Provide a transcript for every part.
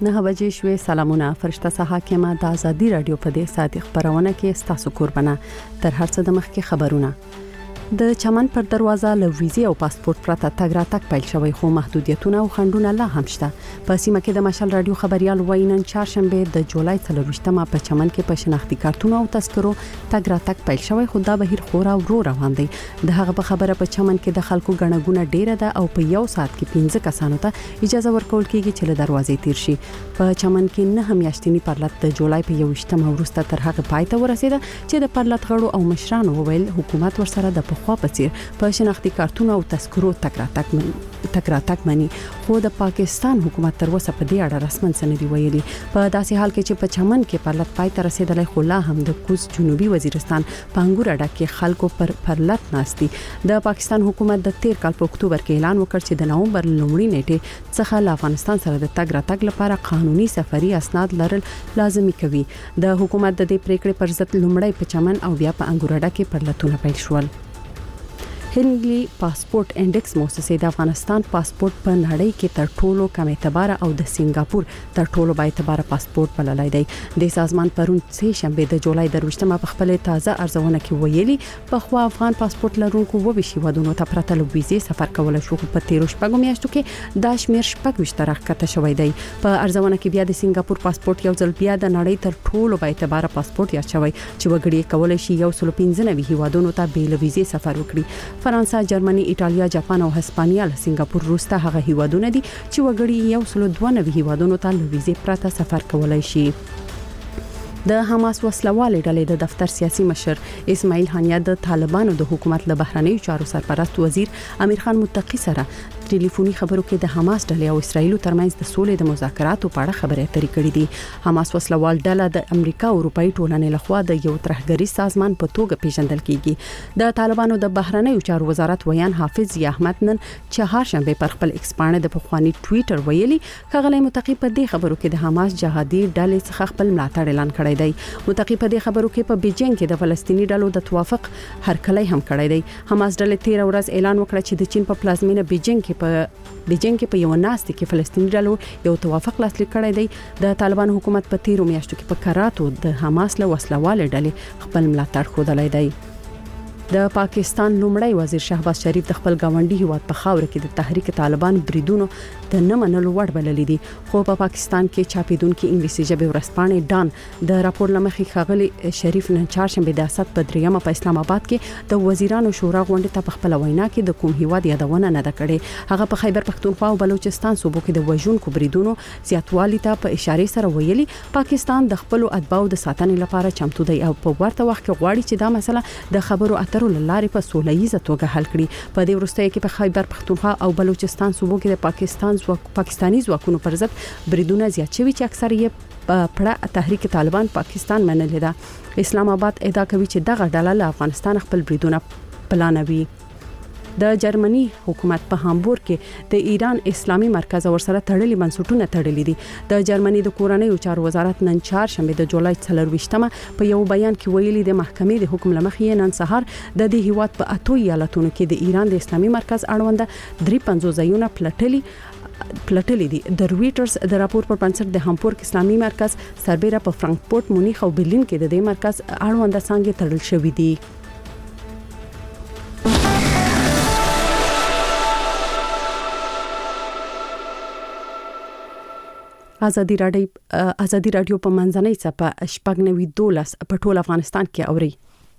9 بجې شوې. سلامونه. فرشته حاکمه د ازادي رادیو په دې ساعت خبرونه کې ستاسو قربانه. تر هر څه د مخکې خبرونه. د چمن پر دروازه له ویزې او پاسپورت پرته تګ راتګ پیل شوی، خو محدودیتونه او خنډونه لا هم شته. په سیمه کې د مشال رادیو خبريال وینن چهارشنبه د جولای 23مه په چمن کې په شناختی کارتونو او تذکرو تګ راتګ پیل شوی، خو دا بهیر خورا ورو روان دی. د هغه په خبره په چمن کې د خلکو غنګونه ډیره ده او په یو ساعت کې 15 کسانو ته اجازه ورکول کیږي چې له دروازې تیر شي. په چمن کې نه میاشتنی پرلط د جولای په 21مه وروسته تر هغه پای ته ورسیده چې د پرلط غړو او مشرانو وویل حکومت ورسره د خو په څیر په شناختی کارتونو او تذکرو تک راتک مني، خو د پاکستان حکومت تر اوسه په دې اړه رسمن څه نه دی ویلي. په داسې حال کې چې په چمن کې پرلط پای ته رسیدلای، خو لا هم د کوز جنوبي وزیرستان په انګور اډه کې خلکو پر پرلط ناشتي. د پاکستان حکومت د 13 کال په اکتوبر کې اعلان وکړ چې د نومبر لومړۍ نیټه څخه له افغانستان سره د تګ راتګ لپاره قانوني سفري اسناد لرل لازمي کوي. د حکومت د دې پریکړې پر ضد لومړی په چمن او بیا په انګور اډه کې پرلطونه پیل شول. هندلي پاسپورت انډیکس موسسه د افغانستان پاسپورت په نړۍ کې تر ټولو کم اعتبار او د سنگاپور تر ټولو با اعتبار پاسپورت بللای دی. د سازمان پرون سه شنبه د جولای 23مه په خپل تازه ارزونه کې ویلي په خو افغان پاسپورت لرونکو و بشي ودونو ته پرته له ویزې سفر کول شو، په 13 شپږو میاشتو کې دا شمیر 26 راکته شوی دی. په ارزونه کې بیا د سنگاپور پاسپورت یو ځل بیا د نړۍ تر ټولو با اعتبار پاسپورت یا شوی چې وګړي کولای شي 115 هیوادونو ته بیل ویزې سفر وکړي. فرانسه، جرمني، ایتالیا، جاپان او هسپانیا له سنگاپور وروسته هغه هیوادونه دي چې وګړي 192 هیوادونو ته له ویزې پرته سفر کولای شي. د حماس وسلوال ډلې د دفتر سیاسي مشر اسماعیل هانیه د طالبانو د حکومت له بهرنیو چارو سرپرست وزیر امیر خان متقی سره ټلیفوني خبرو کې د حماس ډلې او اسرایل ترمنځ د سولې د مذاکراتو په اړه خبرې اترې کړې دي. حماس وسلوال ډله د امریکا او اروپאי ټولنې لخوا د یو ترهګری سازمان په توګه پیژندل کیږي. د طالبانو د بهرنیو چارو وزارت ویان حافظ احمد نن چهارشنبه پر خپل ایکس باندې د پخوانی ټوئیټر ویلي خغلی متقی په دې خبرو کې د حماس جهادي ډلې څخه خپل ملاتړ اعلان کړی دی. متقی په دې خبرو کې په بیجینګ کې د فلسطیني ډلو د توافق هرکلی هم کړی دی. حماس ډلې 13 ورځ اعلان وکړ چې د چین په پلازمینه بیجینګ کې په یو ناست کې فلسطیني ډلو یو توافق لاسلیک کړی دی. د طالبان حکومت په 13 میاشتو کې په کراتو د حماس له وسلوال ډلې خپل ملاتړ خوده دی. د پاکستان لومړی وزیر شهباز شریف د خپل گاونډي هیواد په خاور کې د تحریک طالبان بریدونو د نه منلو وړ بللی دي، خو په پاکستان کې چاپیدونکو انګلیسي ژبه ورسپانې ډان د راپور لمخې خغلی شریف نن چهارشنبه د اسد په دریمه په اسلام آباد کې د وزیرانو شورا غونډه ته په خپل وینا کې د کوم هیواد یادونه نه ده کړې. هغه په خیبر پختونخوا او بلوچستان صوبو کې د وژونکو بریدونو زیاتوالي ته په اشاره سره ویلي پاکستان د خپل اتباعو د ساتنې لپاره چمتو دی او په ورته وخت کې غواړي چې دا مسله د خبرو اترو لارې په سولهییزه توګه حل کړي. په دې وروستۍ کې په خیبر پختونخوا او بلوچستان صوبو کې د پاکستاني ځواکونو پر ضد بریدونه زیات شوي چې اکثر یې پړه تحریک طالبان پاکستان منلې ده. اسلام آباد ادعا کوي چې دغه ډله له افغانستان خپل بریدونه پلانوي. د جرمني حکومت په هامبورګ کې د ایران اسلامي مرکز ورسره تړلي بنسټونه تړلي دي. د جرمني د کورنیو چارو وزارت نن چهارشنبه د جولای 24مه په یو بیان کې ویلي د محکمې د حکم لمخې نن سهار د دې هیواد په 8 ایالتونو کې د ایران د اسلامي مرکز اړوند 53 ځایونه پلټلي دي. د رويټرز د راپور پر بنسټ د هامبورګ اسلامي مرکز سربېره په فرانکفورت، مونیخ او برلین کې د دې مرکز اړوند څنګه تړل شوې دي. ازادي رادیو په منځنۍ څپه شپږ 92 په ټول افغانستان کې اوري.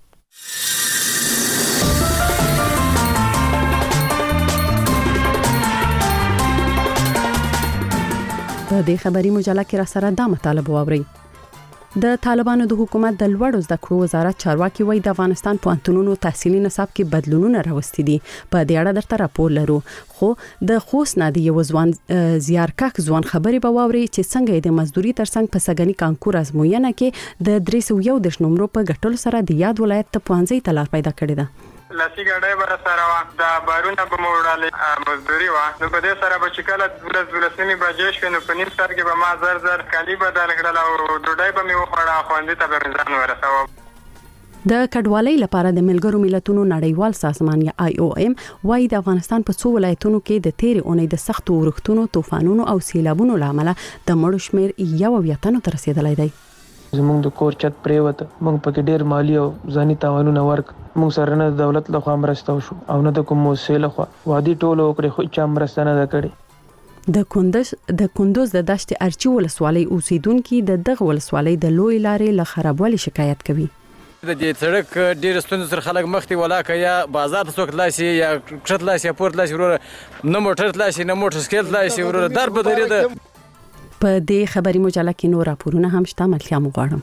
په دې خبري مجله کې را سره دا مطالب واوري. د طالبانو د حکومت د لوړو زده کړو وزارت چارواکي وایي د افغانستان پوهنتونونو تحصیلي نصاب کې بدلونونه راوستي دي. په دې اړه درته راپور لرو، خو د خوست نادي یو ځوان زیارکښ ځوان خبري به واوري چې څنګه د مزدوري ترڅنګ په سګنی کانکور ازموینه کې د 301 نمبر په ګټلو سره د یاد ولایت ته پوهنځي ته لار پیدا کړې ده. لاسی ګړې بر سره وا دا بارونه به موړاله مزدوري وا نو په دې سره به چکاله دولسمې بجې شو نو په نیم سر کې به ما زر کالی بدل کړل او ډوډۍ به مې وخوړه خواندې ته به ځان ورساو. د کډوالۍ لپاره د ملګرو ملتونو نړیوال سازمان یا IOM وايي د افغانستان په څو ولایتونو کې د تیر اونۍ د سختو اورښتونو، طوفانونو او سیلابونو لامل د مړو شمیر 1 تر رسیدلی دی. زموږ د کور چت پریوت، موږ پکې ډیر مالی او ځاني تاوانونه ورک، موږ سره نه دولت له خوا مرسته وشو او نه د کوم موسسې له خوا وادي ټولو وکړي خو چا مرسته نه کړې. د کندوز د دشت ارچی ولسوالۍ اوسیدونکو د دغه ولسوالۍ د لوی لارې له خرابوالي شکایت کوي. د دې سړک ډیر ستونزې سره خلک مخ ته ولاکه یا بازار ته څوک تلاسي یا کښت تلاسي یا پورت تلاسي ورور نه موټر تلاسي نه موټر سکیل تلاسي ورور در په درې ده. په دې خبري مجله کې نور راپورونه هم شته، ملتیا مو غواړم.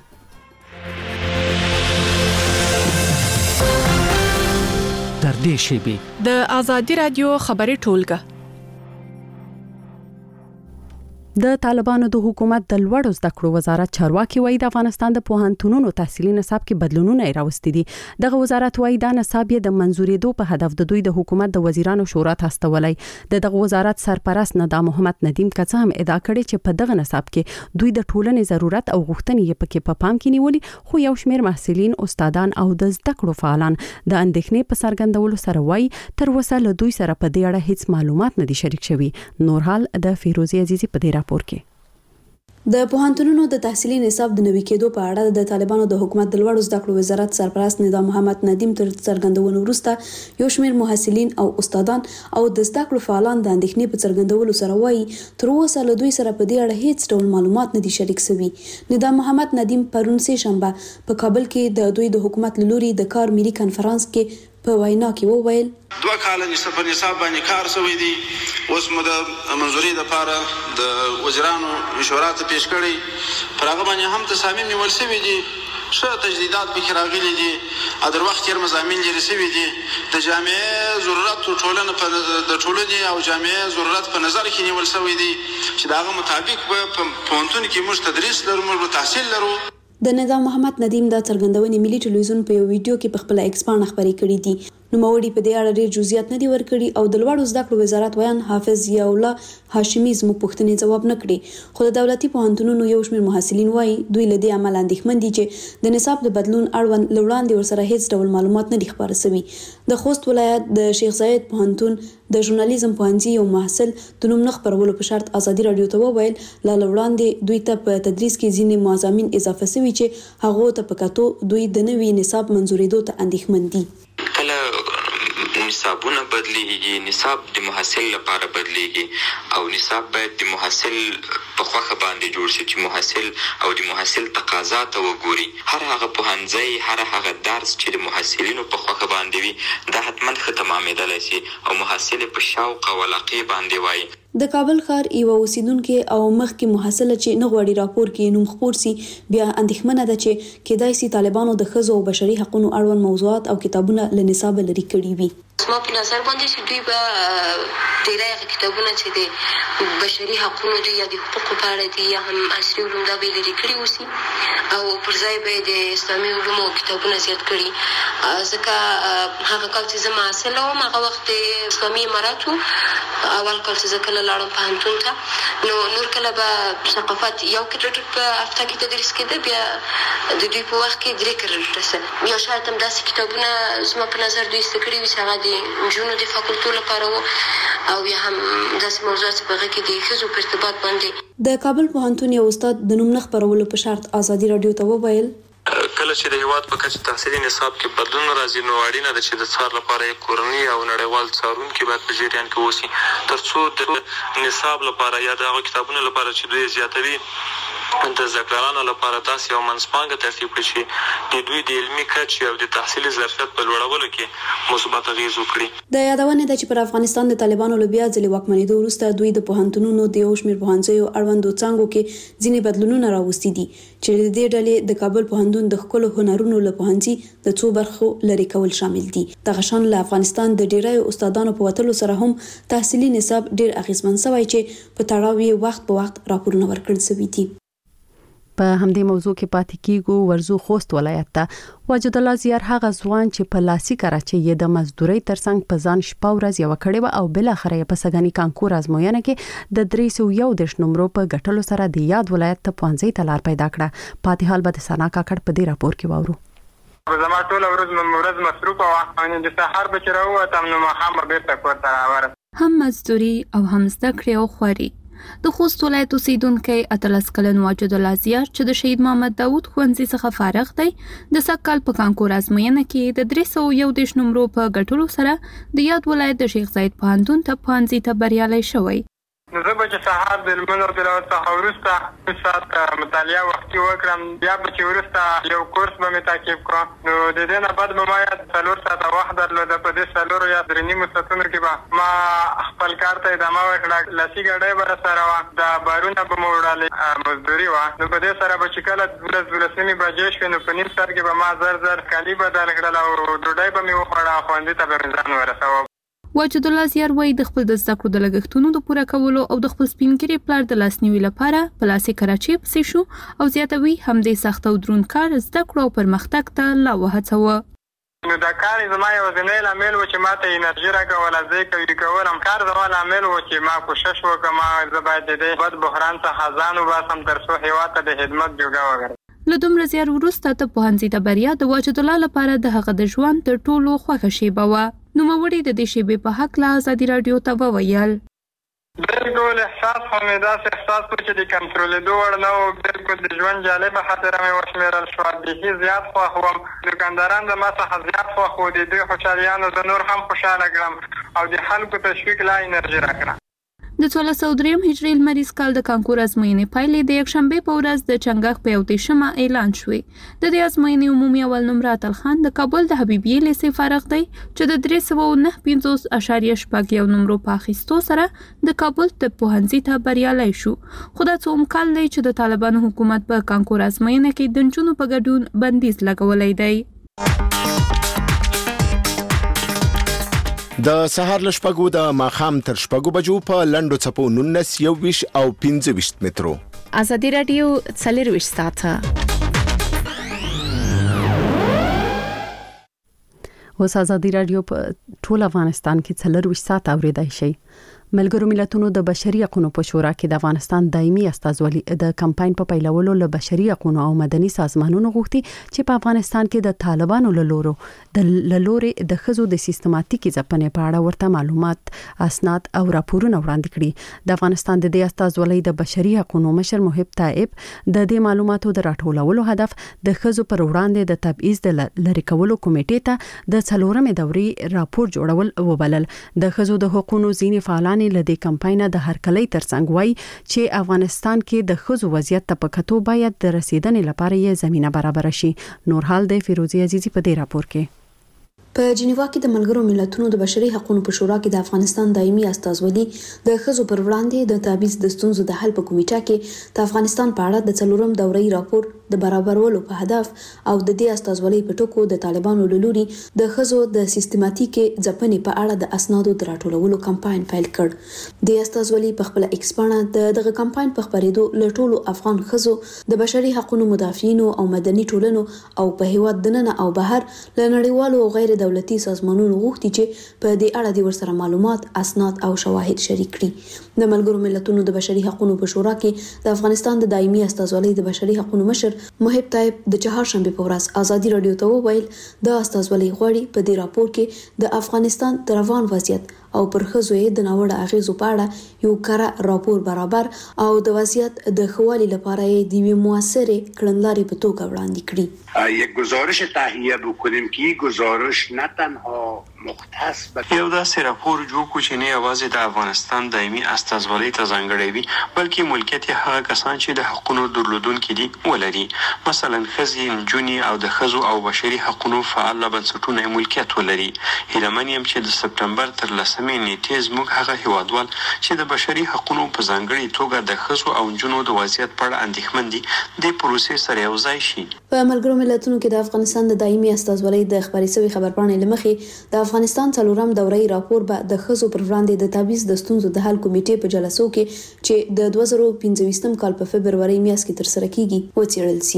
تر دې شیبې د آزادي رادیو خبري ټولګه. د طالبانو د حکومت د لوړو زده کړو وزارت چارواکي وایي د افغانستان د پوهنتونونو تحصیلي نصاب کې بدلونونه راوستي دي. دغه وزارت وایي دا نصاب یې د منزورېدو په هدف د دوی د حکومت د وزیرانو شورا ته استولای. دغه وزارت سرپرست ندا محمد ندیم کڅه هم ادعا کړې چې په دغه نصاب کې دوی د ټولنې ضرورت او غوښتنې یې پکې په پام کې نیولي، خو یو شمېر محصلین، استادان او د زده کړو فعالان د اندېښنې په څرګندولو سره وایي تر اوسه له دوی سره په دې اړه هیڅ معلومات نه دي شریک شوي. نور حال د فیروزي عزیزي په دې راپور کې. د پوهنتونونو د تحصیلي نصاب د نوي کېدو په اړه د طالبانو د حکومت د لوړو زده کړو وزارت سرپرست ندا محمد ندیم تر څرګندونو وروسته یو شمېر محصلین او استادان او د زده کړو فعالان د اندېښنې په څرګندولو سره وایي تر اوسه له دوی سره په دې اړه هیڅ ډول معلومات نه دي شریک شوي. ندا محمد ندیم پرون سه شنبه په کابل کې د دوی د حکومت لوري د کار ملي کانفرنس کې په وینا کې وویل 2 کال نصاب باندې کار شوی دی، اوس مو د منزوري لپاره د وزیرانو مشوره ته پیش کړی، پر هغه باندې هم تصامیم نیول شوي دي، ښه تجدیدات پکې راغلي دي، در وخت تیر مضامین لري شوي دي، د جامعې ضرورت د ټولنې او جامعې ضرورت په نظر کې نیول شوی دي چې د هغه مطابق په پوهنتون کې موږ تدریس لرو، موږ تحصیل لرو. د نظام محمد ندیم دا څرګندونې ملي ټلویزیون په یو ویډیو کې په خپل ایکس باندې خبرې کړې دي. نوموړي په دې اړه ډېر جزئیات نه دي ورکړي او د لوړو زده کړو وزارت ویان حافظ ضیاء الله هاشمي زموږ پوښتنې ځواب نه کړي، خو د دولتي پوهنتونونو یو شمېر محصلین وایي دوی له دې عمل اندېښمن دي چې د نصاب د بدلون اړوند له وړاندې ورسره هیڅ ډول معلومات نه دي خپاره شوي. د خوست ولایت د شیخ زاید پوهنتون د ژورنالیزم پوهنځي یو محصل د نوم نه خپرولو په شرط ازادي رادیو ته وویل لا وړاندې دوی ته په تدریس کې ځینې مضامین اضافه شوي چې هغه ته په کتو دوی د نوي نصاب منزورېدو ته اندېښمن دي. نصابونه بدلیږي، نصاب د محصل لپاره بدلیږي او نصاب باید د محصل په خوښه باندې جوړ شي چې محصل او د محصل تقاضا ته وګوري. هر هغه پوهنځی، هر هغه درس چې د محصلینو په خوښه باندې وي دا حتما ښه تمامېدلی شي او محصل په شوق او علاقې باندې وایي. د کابل ښار یو اوسیدونکو او مخکې محصله چې نه غواړي راپور کې نوم خپور سي بیا اندېښمنه ده چې کېدای سي طالبانو د ښځو او بشري حقوقو اړوند موضوعات او کتابونه له نصاب لري کړي وي. ما په نظر باندې چې دوی به ډېری هغه کتابونه چې د بشري حقوقو دي یا د حقوقو په اړه دي یا هم عصري علوم دا به لري کړي وسی او پر ځای به د اسلامي علومو کتابونه زیات کړي، ځکه هغه کال چې زه محصله وم هغه وخت د اسلامي اماراتو اول کال چې زه کله لاړم پوهنتون ته نو نور کله به ثقافت یو کریډټ په هفته کې تدریس کېده، بیا د دوی په وخت کې 3 کریډټ یا شاید هم داسې کتابونه زما په نظر دوی ایسته کړي وي چې هغه د نجونو د فاکولټو لپاره وو او یا هم داسې موضوعات چې په هغه کې د ښځو په ارتباط باندې. د کابل پوهنتون یو استاد د نوم نه خپرولو په شرط ازادي رادیو ته وویل کله چې د هیواد په کچه تحصیلي نصاب کې بدلون راځي نو اړینه ده چې د څار لپاره یو کورنۍ او نړیوال څارونکي باید په جریان کې اوسي ترڅو د نصاب لپاره یا د هغو کتابونو لپاره چې دوی زیاتوي د زکرانو لپاره تاسو یو منځپانګه ترتیب کړئ چې د دوی د علمي کچې او د تحصیلي ظرفیت په لوړولو کې مثبت اغېز وکړي. د یادونه ده چې پر افغانستان د طالبانو له بیا ځلې واکمنېدو وروسته دوی د پوهنتونونو د یو شمېر پوهنځیو اړوندو څانګو کې ځینې بدلونونه راوستي دي چې د دې ډلې د کابل پوهنتون د ښکلو هنرونو له پوهنځي د څو برخو لرې کول شامل دي. دغه شان له افغانستان د ډیرایو استادانو په وتلو سره هم تحصیلي نصاب ډیر اغیزمن شوی چې په تړاو یې وخت په وخت راپورونه ورکړل شوي دي. په همدې موضوع کې پاتې کیږو ورزو خوست ولایت ته واجد الله زیار هغه ځوان چې په لاسي کراچۍ یې د مزدوري ترڅنګ په ځان شپه ورځ یو کړي او بل اخر یې په سګنی کانکور ازموینه کې د 301 نمبر په ګټلو سره د یاد ولایت ته پوهنځي تلار پیدا کړه. پاتې حال به د سنا کاکړ په دې راپور کې واورو. زما ټوله ورځ مصروفه وه او د سهار به چې راووتم نو ماښام به بېرته کور ته راورسېدم. هم مزدوري او هم زده کړې او خواري. د خوست ولایت اوسیدونکی 18 کلن واجد الله زیار چې د شهید محمد داود ښوونځي څخه فارغ دی د سږ کال په کانکور ازموینه کې د 311 نمرو په ګټلو سره د یاد ولایت د شیخ زاید پوهنتون ته پوهنځي ته بریالی شوی. نو زه به چې سهار د لمونځ او تلاوت څخه وروسته 2 ساعت مطالعه وختي وکړم، بیا به چې وروسته یو کورس به مې تعقیب کړم. نو د دې نه بعد به ما 4 ساعته وخت درلوده. په دې 4 یا 3.5 ساعتونو کې به ما خپل کار ته ادامه ورکړه. لاسي ګاډۍ به راسره وه، د بارونه به مو وړلې، مزدوري وه. نو په دې سره به چې کله 12 بجې شوې نو په نیم ساعت کې به ما زر کالي بدل کړل او ډوډۍ به مې وخوړه، ښوونځي ته به مې ځان ورسوه. واجد الله زیار وایي د خپل د زده کړو د لګښتونو د پوره کولو او د خپل سپینګیري پلار د لاسنیوي لپاره په لاسي کراچۍ پسې شو او زیاتوي همدې سخت او دروند کار زده کړو او پرمختګ ته لا وهڅوه. نو دا کار زما یوازینی لامل و چې ما ته انرژي راکوله، زه یې قوي کولم. کار زما لامل و چې ما کوشش وکړم زه باید د دې بد بحران څخه ځان وباسم تر څو هېواد ته د خدمت جوګه وګرځم. له دومره زیار وروسته ته پوهنځي ته بریا د واجد الله لپاره د هغه د ژوند تر ټولو خوښه شیبه وه. نوموړي د دې شیبې په هکله ازادي راډیو ته وویل. بالکل احساس خو مې داسې احساس و چې د کنټرولېدو وړ نه و. بالکل د ژوند جالبه خاطره مې وشمېرل شوه. بیخي زیات خوښ وم. دوکانداران زما څخه زیات خوښ وو. د دوی خوشحالیانو زه نور هم خوشحاله کړم او د خلکو تشویق لا انرژي راکړه. د 1403 هجري لمریز کال د کانکور ازموینې پایلې د یکشنبه په ورځ د چنګاښ په 31 اعلان شوې. د دې ازموینې عمومي اول نمره اتل خان د کابل د حبیبیې لیسې فارغ دی چې د 359.81 نمرو په اخیستو سره د کابل طب پوهنځي ته بریالی شو. خو دا څوم کال دی چې د طالبانو حکومت په کانکور ازموینه کې د نجونو په ګډون بندیز لګولی دی. د سهار له شپږو د ماښام تر شپږو بجو په لنډو څپو 19 21 او 25 مترو. ازادي راډیو 24 ساعته اوس ازادي راډیو په ټول افغانستان کې 24 ساعت اوریدای شي. ملګرو ملتونو د بشري حقوقو په شورا کې د افغانستان دایمي استازولي د کمپاین په پیلولو له بشري حقوقو او مدني سازمانونو غوښتي چې په افغانستان کې د طالبانو له لوري د خزو د سیستماتیکي ځپنې په اړه ورته معلومات، اسناد او راپورونه وړاندې کړي. د افغانستان د دې استازولي د بشري حقوقو مشر محب طائب د دې معلوماتو د راټولولو هدف د خزو پر وړاندې د تبعیض د لری کولو کمیټې ته د 4مې دورې راپور جوړول وبلل. د خزو د حقوقو ځینې فعالان لدې کمپاینه د هرکلې ترڅنګ وای چې افغانستان کې د خزو وضعیت ته په کتو باید د رسیدنې لپاره یې زمينه برابر شي. نور حال د فیروزی عزیزی په دې راپور کې. په جنیوا کې د ملګرو ملتونو د بشري حقوقو په شورا کې د افغانستان دایمي استازولي د خزو پر وړاندې د تبعیض د ستونزو د حل په کمیټه کې د افغانستان په اړه د 4م دورې راپور د برابرولو په هدف او د دې استازولي په ټکو د طالبانو له لوري د خزو د سیستماتیکي ځپنې په اړه د اسنادو د راټولولو کمپاین پیل کړ. د استازولي په خپل ایکسپانه دغه کمپاین په خبرېدو له ټولو افغان خزو د بشري حقوقو مدافعین او مدني ټولنو او په هیواد دننه او بهر له نړیوالو او غیر دولتي سازمانونو غوښتي چې په دې اړه د ورسره معلومات، اسناد او شواهد شریک کړي. د ملګرو ملتونو د بشري حقوقو په شورا کې د افغانستان د دایمي استازولي د بشري حقوقو مشر محب طائب د چهارشنبه په ورځ ازادي راډیو ته وویل د استازولي غوړي په دې راپور کې د افغانستان د روان وضعیت او پر خزو د ناوړه اغیزو په اړه یو کره راپور برابر او د وضعیت د خوالي لپاره د یو موثره کړنلارې په توګه وړاندې کړي. یک گزارش تهیه بکنیم که این گزارش نه تنها مختص یو داسې راپور جوړ کړو چې نه یوازې د افغانستان دایمي استازولۍ ته ځانګړی وي بلکې ملکیت یې هغه کسان چې د حقوقو درلودونکي دي ولري. مثلا ښځې، نجونې او د ښځو او بشري حقوقو فعال بنسټونه ملکیت ولري. هیلهمن یم چې د سپټمبر تر 10مې نیټې زموږ هغه هیوادوال چې د بشري حقوقو په ځانګړي توګه د ښځو او نجونو د وضعیت په اړه اندېښمن دي د پروسې سره یو ځای شي. په ملګرو ملتونو کې د افغانستان د دایمي استازولۍ د خبري سوي خبرپاڼې لمخې د افغانستان 4م دورې راپور به د خزو پر وړاندې د تبعیض د ستونزو د حل کمیټې په جلسو کې چې د 2025 کال په فبرवरी میاشت کې ترسره کیږي وڅېړل شي.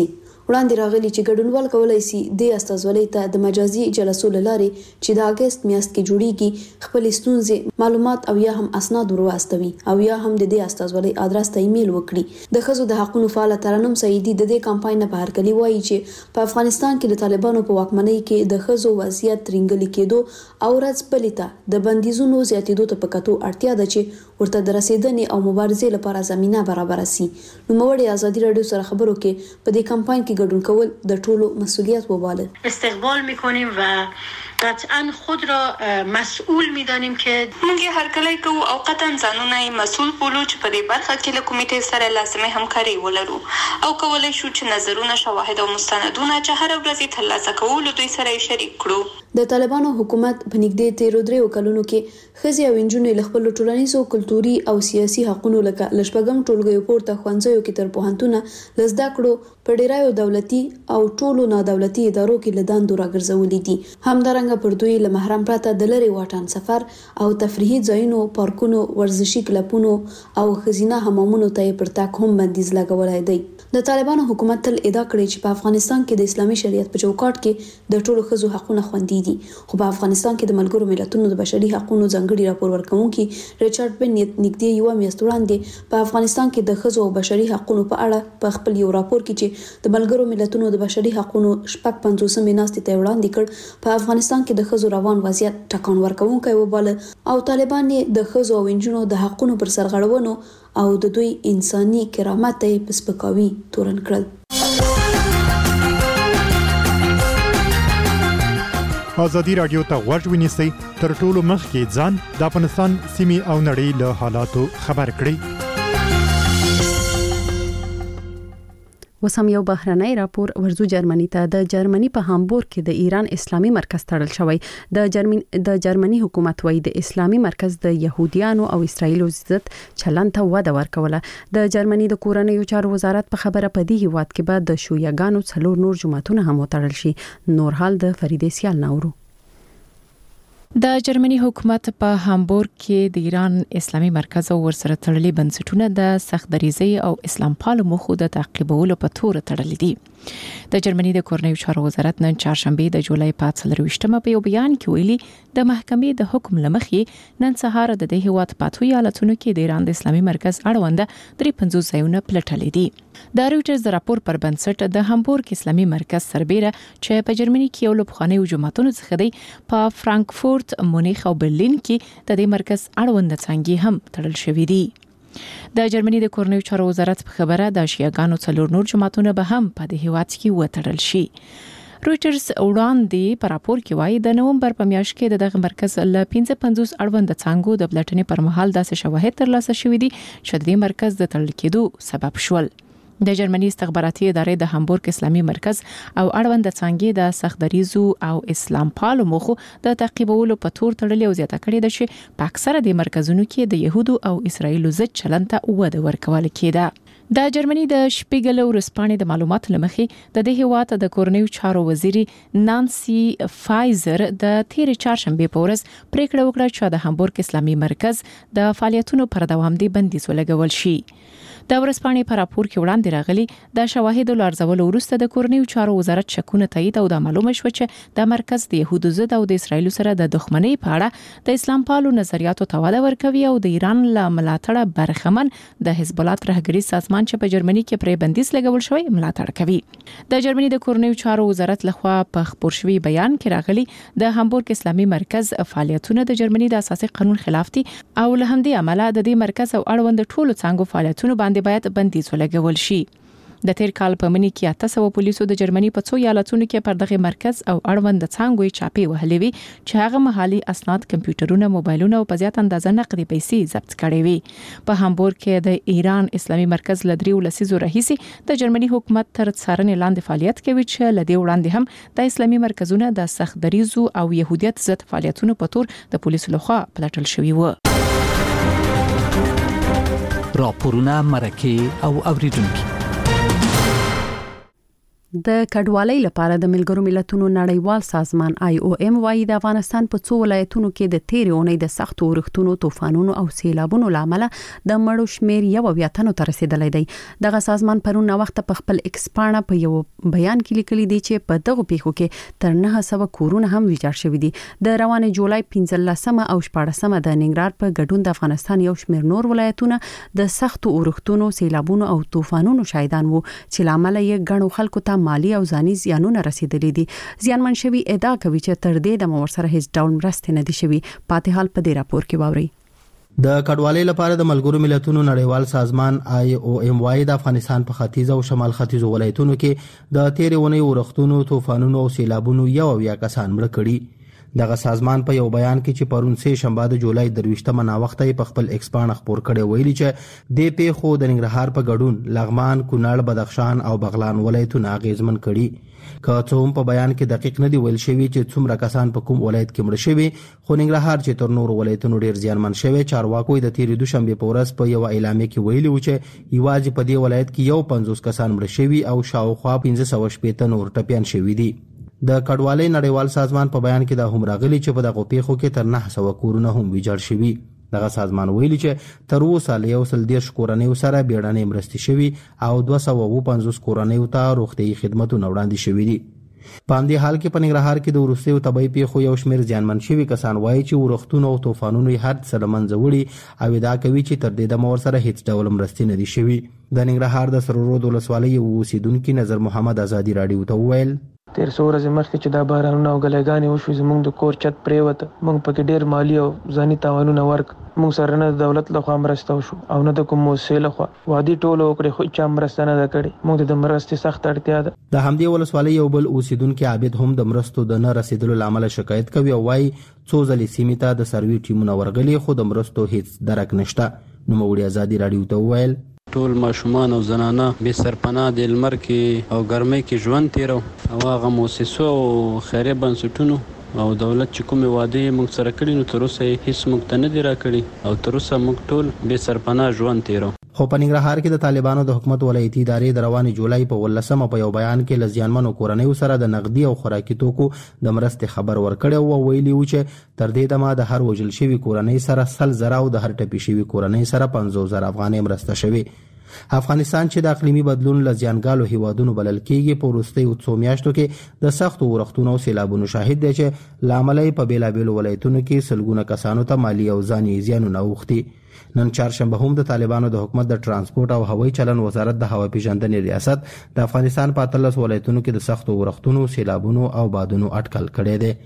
وړاندې راغلي چې ګډونوال کولای شي د استازولۍ ته د مجازي جلسو لاري چې د اگست میاشت کې جوړیږي خپل ستونزې معلومات او یا هم اسناد ورواستوي او یا هم د دې استازولۍ ادرس ته ایمیل وکړي. د ښځو د حقوقو فعال ترنم سعیدي د دې کمپاین په هرکلی وایي چې په افغانستان کې د طالبانو په واکمنۍ کې د ښځو وضعیت رینګل کېدو او ورځ بلې د بندیزونو زیاتېدو ته پکاتو اړتیا ده چې ورته د رسیدنې او مبارزې لپاره زمينه برابر شي. نوموړي ازادي رادیو سره خبرو کې په دې کمپاین کې ګډون کول د ټولو مسؤلیت وباله. استقبال می‌کنیم و قطعا خود را مسئول می‌دانیم که موږ هر کله کو او قطعا ځانونه مسؤل بولو چې په دې برخه کې له کمیټې سره لازمه همکاري ولرو او کولای شو چې نظرونه شواهد او مستندونه چې هر ورځ ترلاسه کول دوی سره شریک کړو. د طالبانو حکومت په نږدې 13 کلونو کې ښځې او نجونې له خپل ټولنیزو کلتوري او سیاسي حقوقو لکه لشپږم ټولګیو پورته ښوونځیو کې تر پوهنتونه لزده کړو په ډیرایو دولتي او ټولو نادولتي ادارو کې لداندو راګرځولې دي. همدارنګه پر دوی له محرم پرته د لری واټن سفر او تفریحي ځایونو پارکونو ورزشي کلبونو او خزینه حمامونو ته پر تاک هم بندیز لګولای دی. د طالبانو حکومت تل ادعا کړې چې په افغانستان کې د اسلامي شریعت په چوکاټ کې د ټولو ښځو حقوقونه خوندي دي. خو په افغانستان کې د ملګرو ملتونو د بشري حقوقو ځانګړي راپور ورکونکي ریچارډ بنیت نږدې یو میاشت وړاندې په افغانستان کې د ښځو او بشري حقوقو په اړه په خپل یو راپور کې چې د ملګرو ملتونو د بشري حقوقو شپږ 50 ناستې ته وړاندې کړ په افغانستان کې د ښځو روان وضعیت ټکان ورکونکي وباله او طالبان د ښځو او نجونو د حقوقو پر سرغړونو او د دوی انساني کرامت ته په سپکاوي تورن کړل. ازادي رادیو ته غوږ ونیسئ تر ټولو مخکې ځان د افغانستان سیمې او نړۍ له حالاتو خبر کړئ. وسم یو بهرنۍ راپور ورزو جرمني ته د جرمني په هامبورګ کې د ایران اسلامي مرکز تړل شوی. د جرمني حکومت وایي د اسلامي مرکز د يهوديانو او اسرایلو ضد چلن ته وده ورکوله. د جرمني د کورنیو چارو وزارت په خبره پدې هیواد کې بعد د شویګانو څلور نور جماعتونه هم وتړل شي. نور حال د فریدې سیال نورو. د جرمني حکومت په هامبورګ کې د ایران اسلامي مرکز او ورسره تړلي بنسټونه د سختدریزي او اسلام پالو مخو د تعقیبولو په تور تړلي دي. د جرمني د کورنیو چارو وزارت نن چهارشنبه د جولای 15 په یو بیان کې ویلي د محکمې د حکم لمخې نن سهار د دې هیواد په ایالتونو کې د ایران د اسلامي مرکز اړوند 350 ځایونه پلټلي دي. د رويټرز د راپور پر بنسټ د هامبورګ اسلامي مرکز سربېره چې په جرمني کې یو له پخوانیو جماعتونو څخه دی په فرانکفورت، مونیخ او برلین کې د دې مرکز اړوند څنګه هم تړل شوې دي. د جرمني د کورنیو چارو وزارت په خبره د شیعاګانو څلور نور جماعتونه به هم په دې هیواد کې وتړل شي. رويټرز وړاندې په راپور کې وایي د نومبر په میاشت کې دغه مرکز له 55 اړوند څنګه د بلټنې پر مهال داسې شواهد ترلاسه شوې دي چې د مرکز د تړل کېدو سبب شول. د جرمني استخباراتي ادارې د هامبورګ اسلامي مرکز او اړوند څنګه د سختدریزو او اسلام پالو مخو د تعقیبولو په تور تړلې او زیاته کړې ده چې په اکثره د مرکزونو کې د يهودو او اسرایلو ضد چلن ته وده ورکول کېده. د جرمني د شپیګل ورسپانې د معلومات لمخې د دې هیواد د کورنیو چارو وزیري نانسي فایزر د تیر چهارشنبه په ورځ پریکړه وکړه چې د هامبورګ اسلامي مرکز د فعالیتونو پر دوام دی بندیز ولګول شي. د ورسپانې په راپور کې وړاندې راغلي د شواهد لارځولو وروسته د کورنیو چارو وزارت شکونه تایید او د معلومه شو چې د مرکز د يهودو ضد او د اسرایلو سره د دښمنۍ په اړه د اسلام پالو نظریاتو ته وده ورکوي او د ایران له ملاتړه برخمن د حزب الله ترهګری سازمان چې په جرمني کې پرې بندیز لګول شوی ملاتړ کوي. د جرمني د کورنیو چارو وزارت لخوا په خبر شوی بیان کې راغلي د هامبورګ اسلامي مرکز فعالیتونه د جرمني د اساسي قانون خلاف دي او له همدې امله د دې مرکز او اړوند ټولو څنګه فعالیتونو باندې باید بندیز ولګول شي. د تیر کال په منی کې 800 پولیسو د جرمني په 2 ایالتونو کې پر دغه مرکز او اړوند څنګه چاپی وهلې وي چې هغه محلي اسناد، کمپیوټرونه، موبایلونه او په زیات اندازه نقدي پیسې ضبط کړې وي. په هامبورګ کې د ایران اسلامي مرکز لدریو لسیزو راهیسي د جرمني حکومت تر څارنې لاندې فعالیت کوي چې لدی وړاندې هم د اسلامي مرکزونه د سختدریزو او يهودیت ضد فعالیتونو په تور د پولیسو لخوا پلټل شوی و. راپورونه مرکه او اوریدونکو د کډوالۍ لپاره د ملګرو ملتونو نړیوال سازمان IOM وايي د افغانستان په څو ولایتونو کې د تیرې اونۍ د سختو اورښتونو، طوفانونو او سیلابونو لامل د مړو شمیر 1 ته رسیدلی دی. دغه سازمان پرون وخت په خپل ایکس پاڼه په یو بیان کې لیکلي دي چې په دغه پیښو کې تر 900 کورونه هم ویجاړ شوي دي. د روانه جولای 15 او 14 د ننګرهار په ګډون د افغانستان یو شمیر نور ولایتونه د سختو اورښتونو، سیلابونو او طوفانونو شاهدان وو چې لامل یې ګڼو خلکو ته مالی او ځاني زیانونه رسیدلي دي. زیانمن شوي ادعا کوي چې تر دې د ورسره هیڅ ډول مرستې نه دي شوي. پاتې حال په دې راپور کې واوري. د کډوالۍ لپاره د ملګرو ملتونو نړیوال سازمان IOM وايي د افغانستان په ختیځ او شمال ختیځ ولایتونو کې د تیرې اونۍ اورښتونو، طوفانونو او سیلابونو 1 کسان مړه کړي. دغه سازمان په یو بیان کې چې پرون سه شنبه د جولای 23 مناوخته په خپل ایکس پاڼه خپور کړي ویلي چې د پیښو د ننګرهار په ګډون لغمان، کونړ، بدخشان او بغلان ولایتونه اغیزمن کړي. که څه هم په بیان کې دقیق نه دی ویل شوی چې څومره کسان په کوم ولایت کې مړه شوي، خو ننګرهار چې تر نورو ولایتونو ډیر زیانمن شوی، چارواکو د تیرې دوشنبه په ورځ په یو اعلامیه کې ویلي و چې یوازې په دې ولایت کې 50 کسان مړه شوي او شاوخوا 1580 نور ټپيان شوي دي. د کډوالۍ نړیوال سازمان په بیان کې دا هم راغلي چې په دغه پیښو کې تر 900 کورونه هم ویجاړ شوي. دغه سازمان ویلي چې تر اوسه له 130 کورنیو سره بیړنۍ مرستې شوي او 250 کورنیو ته روغتیايي خدماتونه وړاندې شوي دي. په همدې حال کې په ننګرهار کې د وروستیو طبیعي پیښو یو شمېر زیانمن شوي کسان وایي چې اورښتونو او طوفانونو یې هر څه له منځه وړي او ادعا کوي چې تر دې دمه ورسره هیڅ ډول مرستې نه دي شوي. د ننګرهار د سرورود ولسوالۍ یو اوسیدونکي نظر محمد ازادي راډیو ته وویل تیر څو ورځې مخکې چې دا بارانونه او ګلایګانې وشوي زموږ د کور چت پرېوته، موږ پکې ډېر مالي او ځاني تاوانونه ورک. موږ سره نه د دولت لخوا مرسته وشو او نه د کوم موسسې لخوا. وعدې ټوله وکړې خو چا مرسته نه ده کړې. موږ د مرستې سخت اړتیا ده. د همدې ولسوالۍ یو بل اوسیدونکي عابد هم د مرستو د نه رسیدلو له امله شکایت کوي او وایي څو ځلې سیمې ته د سروي ټیمونه ورغلي خو د مرستو هیڅ درک نشته. نوموړي ازادي راډیو ته وویل ټول ماشومان او زنانه به سرپناه د لمر کې او ګرمۍ کې ژوند تیرو او هغه موسسو او خیریه بنسټونو او دولت چې کومې وعدې موږ سره کړي نو تر اوسه یې هیڅ موږ ته نه دي راکړي او تر اوسه موږ ټول به سرپناه ژوند تیرو. خو په ننګرهار کې د طالبانو د حکومت ولایتي ادارې د روانې جولای په 18 په یو بیان کې له زیانمنو کورنیو سره د نقدي او خوراکي توکو د مرستې خبر ورکړی او ویلي و چې تر دې دمه د هر وژل شوي کورنۍ سره 100,000 او د هر ټپي شوي کورنۍ سره 50,000 افغانۍ مرسته شوي. افغانستان چې د اقلیمي بدلون له زیانګالو هیوادونو بلل کېږي په وروستیو څو میاشتو کې د سختو اورښتونو او سیلابونو شاهد دی چې له امله یې په بېلابېلو ولایتونو کې سلګونه کسانو ته مالي او ځاني زیانونه اوښتي. نن چهارشنبه هم د طالبانو د حکومت د ترانسپورت او هوایي چلن وزارت د هوا پیژندنې ریاست د افغانستان په 13 ولایتونو کې د سختو اورښتونو، سیلابونو او بادونو اټکل کړی دی.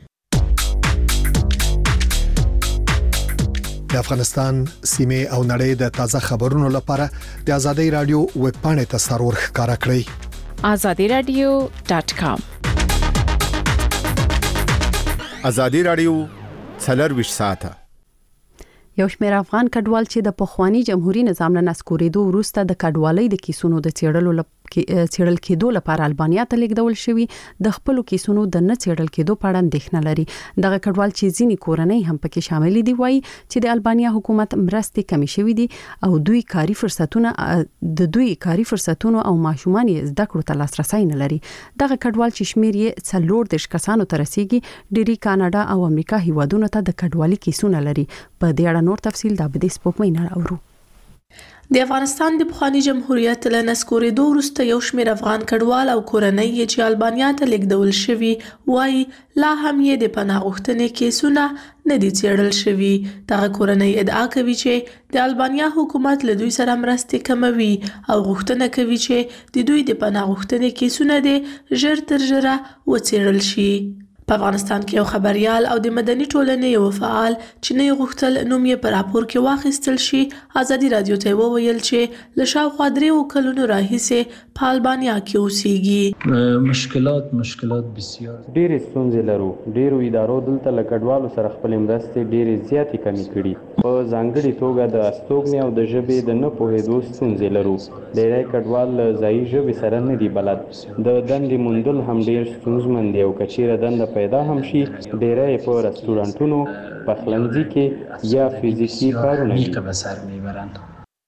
د افغانستان سیمه او نړۍ د تازه خبرونو لپاره د ازادي رادیو ویب پاڼې ته سرور ښکارا کړئ azadiradio.com. ازادي رادیو 24 ساعته. یو شمېر افغان کډوال چې د پخوانی جمهوریت نظام له نسکورېدو وروسته د کډوالۍ د کیسونو د څېړل کېدو لپاره البانیا ته لیږدول شوي د خپل کیسونو د نه څېړل کېدو په اړه اندېښنه لري. دغه کډوال چې ځینې کورنۍ هم پکې شامل دي وایي چې د البانیا حکومت مرستې کمې شوې دي او دوی کاري فرصتونو او ماشومان یې زده کړو ته لاسرسي نه لري. دغه کډوال چې شمیر یې 40 کسانو ته رسیدي ډېری کاناډا او امریکا هیوادونو ته د کډوالۍ کیسونه لري. په دې اړه نور تفصیل د بدې سپوږمۍ نه اورو. د افغانستان د پخوانی جمهوریت له نسکورېدو وروسته یو شمېر افغان کډوال او کورنۍ چې البانیا ته لیږدول شوي وایي لا هم یې د پناه غوښتنې کیسونه نه دي څېړل شوي. دغه کورنۍ ادعا کوي چې د البانیا حکومت له دوی سره مرستې کموي او غوښتنه کوي چې د دوی د پناه غوښتنې کیسونه دې ژر تر ژره وڅېړل شي. په افغانستان کې یو خبريال او د مدني ټولنې یو فعال چې نه غوښتل نوم یې په راپور کې واخیستل شي ازادي رادیو ته وویل چې له شاوخوا 3 کلونو راهیسې په البانیا کې اوسېږي. مشکلات بسیار ډېرې ستونزې لرو. ډېرو ادارو دلته له کډوالو سره خپل مرستې ډېرې زیاتې کمې کړي. په ځانګړي توګه د استوګنې او د ژبې د نه پوهېدو ستونزې لرو. ډېری کډوال له ځایي ژبې سره نه دي بلد. د دندې موندل هم ډېر ستونزمن دي او که چیرې دنده پیدا هم شي ډېری په رستورانتونو، پخلنځي کې یا فزیکي کارونه کوي.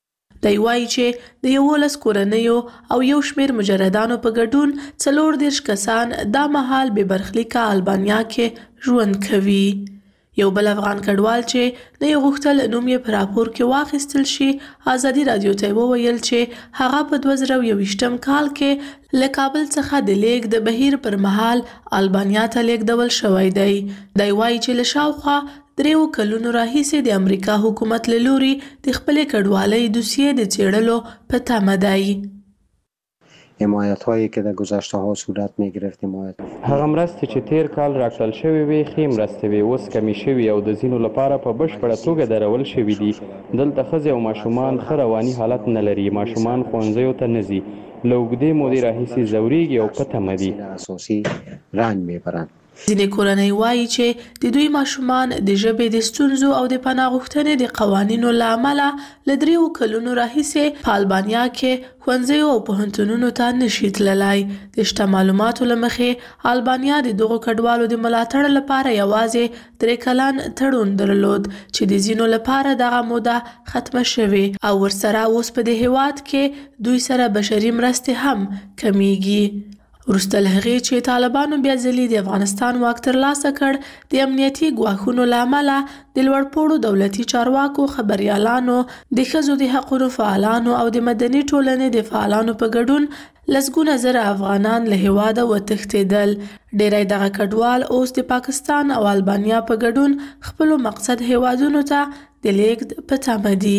دی وایي چې د 11 کورنیو او یو شمېر مجردانو په ګډون 40 کسان دا مهال بې برخلیکه البانیا کې ژوند کوي. یو بل افغان کډوال چې د یو غوښتل نوم یې په راپور کې واخیستل شي ازادي رادیو ته وویل چې هغه په 2021 کال کې له کابل څخه د لیږد د بهیر پر مهال البانیا ته لیږدول شوی دی. دی وایي چې له شاوخوا 3 کلونو راهیسې د امریکا حکومت له لوري د خپلې کډوالۍ دوسیې د څېړلو په تمه دی. حمایت هایی که در گذشته ها صورت می گرفت هغه مرستې چې تیر کال راکړل شوې وي ښې مرستې وي اوس کمې شوي او د ځینو لپاره په بشپړه توګه درول شوي دي. دلته ښځې او ماشومان ښه رواني حالت نه لري. ماشومان ښوونځیو ته نه ځي. له اوږدې مودې راهیسې ځورېږي او په تمه دي. اساسي رنج میبرند. ځینې کورنۍ وایي چې د دوی ماشومان د ژبې د ستونزو او د پناه غوښتنې د قوانینو له امله له 3 کلونو راهیسې په البانیا کې ښوونځیو او پوهنتونونو ته نشي تللی. د شته معلوماتو له مخې البانیا د دغو کډوالو د ملاتړ لپاره یوازې 3 کلن تړون درلود چې د ځینو لپاره دغه موده ختمه شوې او ورسره اوس په دې هیواد کې دوی سره بشري مرستې هم کمیږي. وروسته له هغې چې طالبانو بیا ځلې د افغانستان واک ترلاسه کړ د امنیتي ګواښونو له امله د لوړپوړو دولتي چارواکو خبریالانو د ښځو د حقونو فعالانو او د مدني ټولنې د فعالانو په ګډون لسګونه زره افغانان له هیواده وتښتېدل. ډیری دغه کډوال اوس د پاکستان او البانیا په ګډون خپلو مقصد هیوادونو ته د لیږد په تمه دي.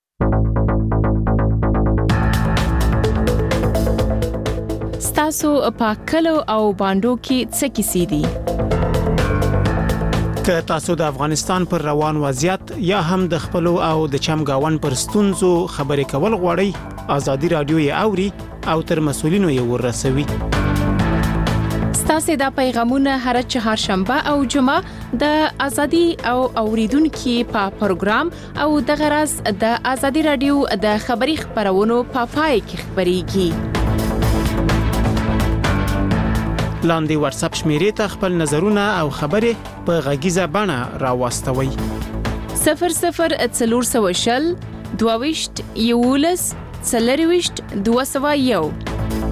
تاسو په کلو او باندو کې څه کیسې دي؟ که تاسو د افغانستان پر روان وضعیت یا هم د خپل او د چمګاون پر ستونزو خبرې کول غواړئ ازادي رادیو یې اوري او تر مسولینو یې ورسوي. ستاسو د پیغامونه هر چهارشنبه او جمعه د ازادي او اوریدونکو په پروګرام او د غرض د ازادي رادیو د خبري خبرونو په پای کې خبريږي. لاندې واتس اپ شمیرې ته خپل نظرونه او خبرې په غږیزه بڼه راوستوي. 0040 22 11 40 201.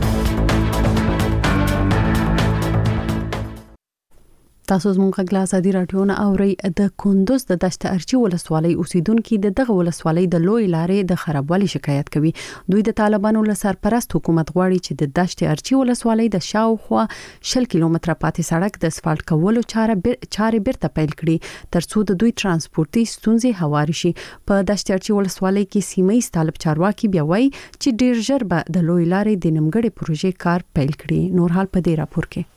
تاسو زموږ غږ له ازادي رادیو نه اورئ. د کندوز د دشت ارچي ولسوالۍ اوسیدونکو د دغه ولسوالۍ د لوی لارې د خرابوالي شکایت کوي. دوی د طالبانو له سرپرست حکومت غواړي چې د دشت ارچي ولسوالۍ د شاوخوا 10 کیلومتره پاتې سړک د اسفالټ کولو چارې بیرته پیل کړي ترڅو د دوی ترانسپورتي ستونزې هواري شي. په دشت ارچي ولسوالۍ کې سیمه طالب چارواکي بیا وایي چې ډیر ژر به د لوی لارې د نیمګړې پروژې کار پیل کړي. نور حال په دې راپور کې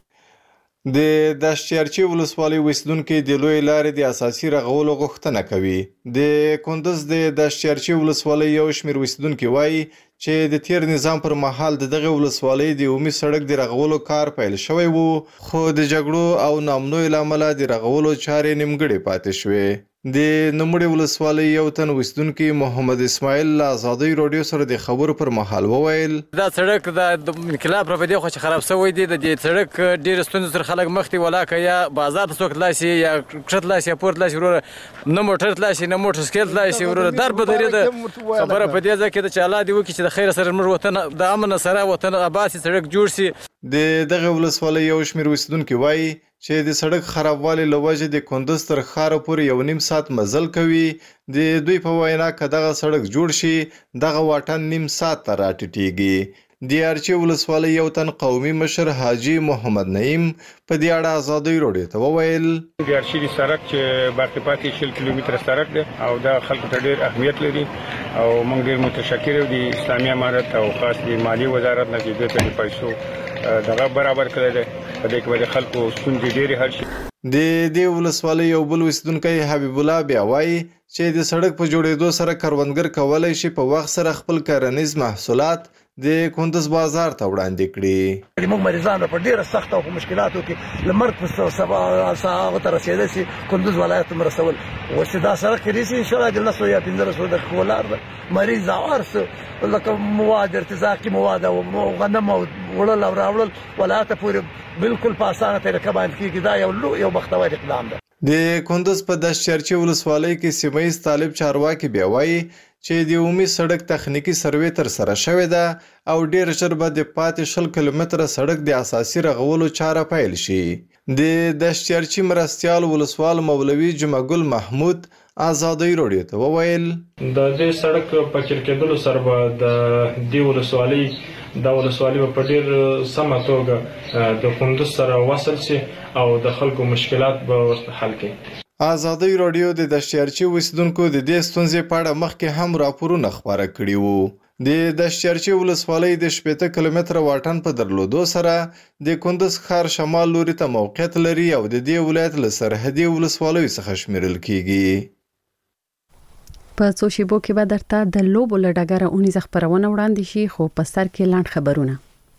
د دشتیارچی ولسوالۍ اوسیدونکو د لوی لارې د اساسي رغولو غوښتنه کوي. د کندوز د دشتیارچی ولسوالۍ یو شمېر اوسیدونکو وایي چې د تیر نظام پر مهال دغه ولسوالۍ د عمومي سړک د رغولو کار پیل شوی وو خو د جګړو او نامنوي لامل د رغولو چارې نیمګړې پاتې شوې. د نوموړي ولسوالۍ یو تن اوسیدونکو محمد اسماعیل له ازادي رادیو سره د خبرو پر مهال وویل دا سړک د انقلاب پر دې خو چې خراب شوی دی. د دې سړک ډیر ستونزې سره خلک مخ ته ولاکه یا بازار ته څوک تلاسي یا کښت لاسي یا پورت لاسي ورور نه موټر تلاسي نه موټر سکیل تلاسي ورور در په دې د خبره په دې ځکه چې الله دې وکړي چې د خیر سره موږ وطن د امن سره وطن آباد سړک جوړ شي. د دغه ولسوالۍ یو شمېر اوسیدونکو وایي چې د سړک خرابوالي له وجې د کندوز تر ښاره پورې 1.5 ساعت مزل کوي. د دوی په وینا که دغه سړک جوړ شي دغه واټن 1.5 ساعت ته راټیټیږي. د ارچي ولسوالۍ یو تن قومي مشر حاجی محمد نعیم په دې اړه ازادي رادیو ته وویل د ارچي د سړک چې باقي پاتې 6 کیلومتره سړک دی او دا خلکو ته ډېر اهمیت لري او موږ ډېر متشکر یو د اسلامي امارت او خاص د مالی وزارت نه چې د پیسو دغه برابر کړی دی په دې کې د خلکو ستونزې ډېرې حل شي. د دې ولسوالۍ یو بل اوسیدونکی حبیب الله بیا وایي چې د سړک په جوړېدو سره کروندګر کولی شي په وخت سره خپل کرنیز محصولات د کندوز بازار ته وړاندې کړي. موږ مریضان په ډیره سخت او مشکلاتو کې لمرګ په سبا ساعت رسیدل شي کندوز ولایت مرسول اوس دا سره کې ان شاء الله د 900 یا 1500 د کولار مریض ارس لکه مواد ارتزاقي مواد او غنم او وړل او راوړل ولایت پورې بالکل په اسانه طریقه باندې کېږي. دا یو بختور اقدام ده. د کندز په دشچرچی ولسوالۍ کې سیمه ییز طالب چارواکي بیا وایي چې د عمومي سړک تخنیکی سروې تر سره شوې ده او ډیر ژر به د پاتې 10 کیلومتره سړک د اساسي رغولو چاره پیل شي. د دشچرچی مرستیال ولسوال مولوي جمعګل محمود آزادۍ رادیو ته وویل د دې سړک په کېدلو سره به د دې ولسوالۍ په ډیر سمه توګه د کندز سره وصل شي او د خلکو مشکلات به ورته حل کړي. آزادۍ رادیو د دشچرچی اوسیدونکو د دې ستونزې په اړه مخکې هم راپورونه خپاره کړي وو. د دشچرچی ولسوالۍ د 18 کیلومتره واټن په درلودو سره د کندز ښار شمال لوري ته موقعیت لري او د دې ولایت له سرحدي ولسوالیو څخه شمیرل کیږي. په څو شیبو کې به درته د لوبو له ډګره اونیزه خبرونه وړاندې شي، خو په سر کې لاند خبرونه.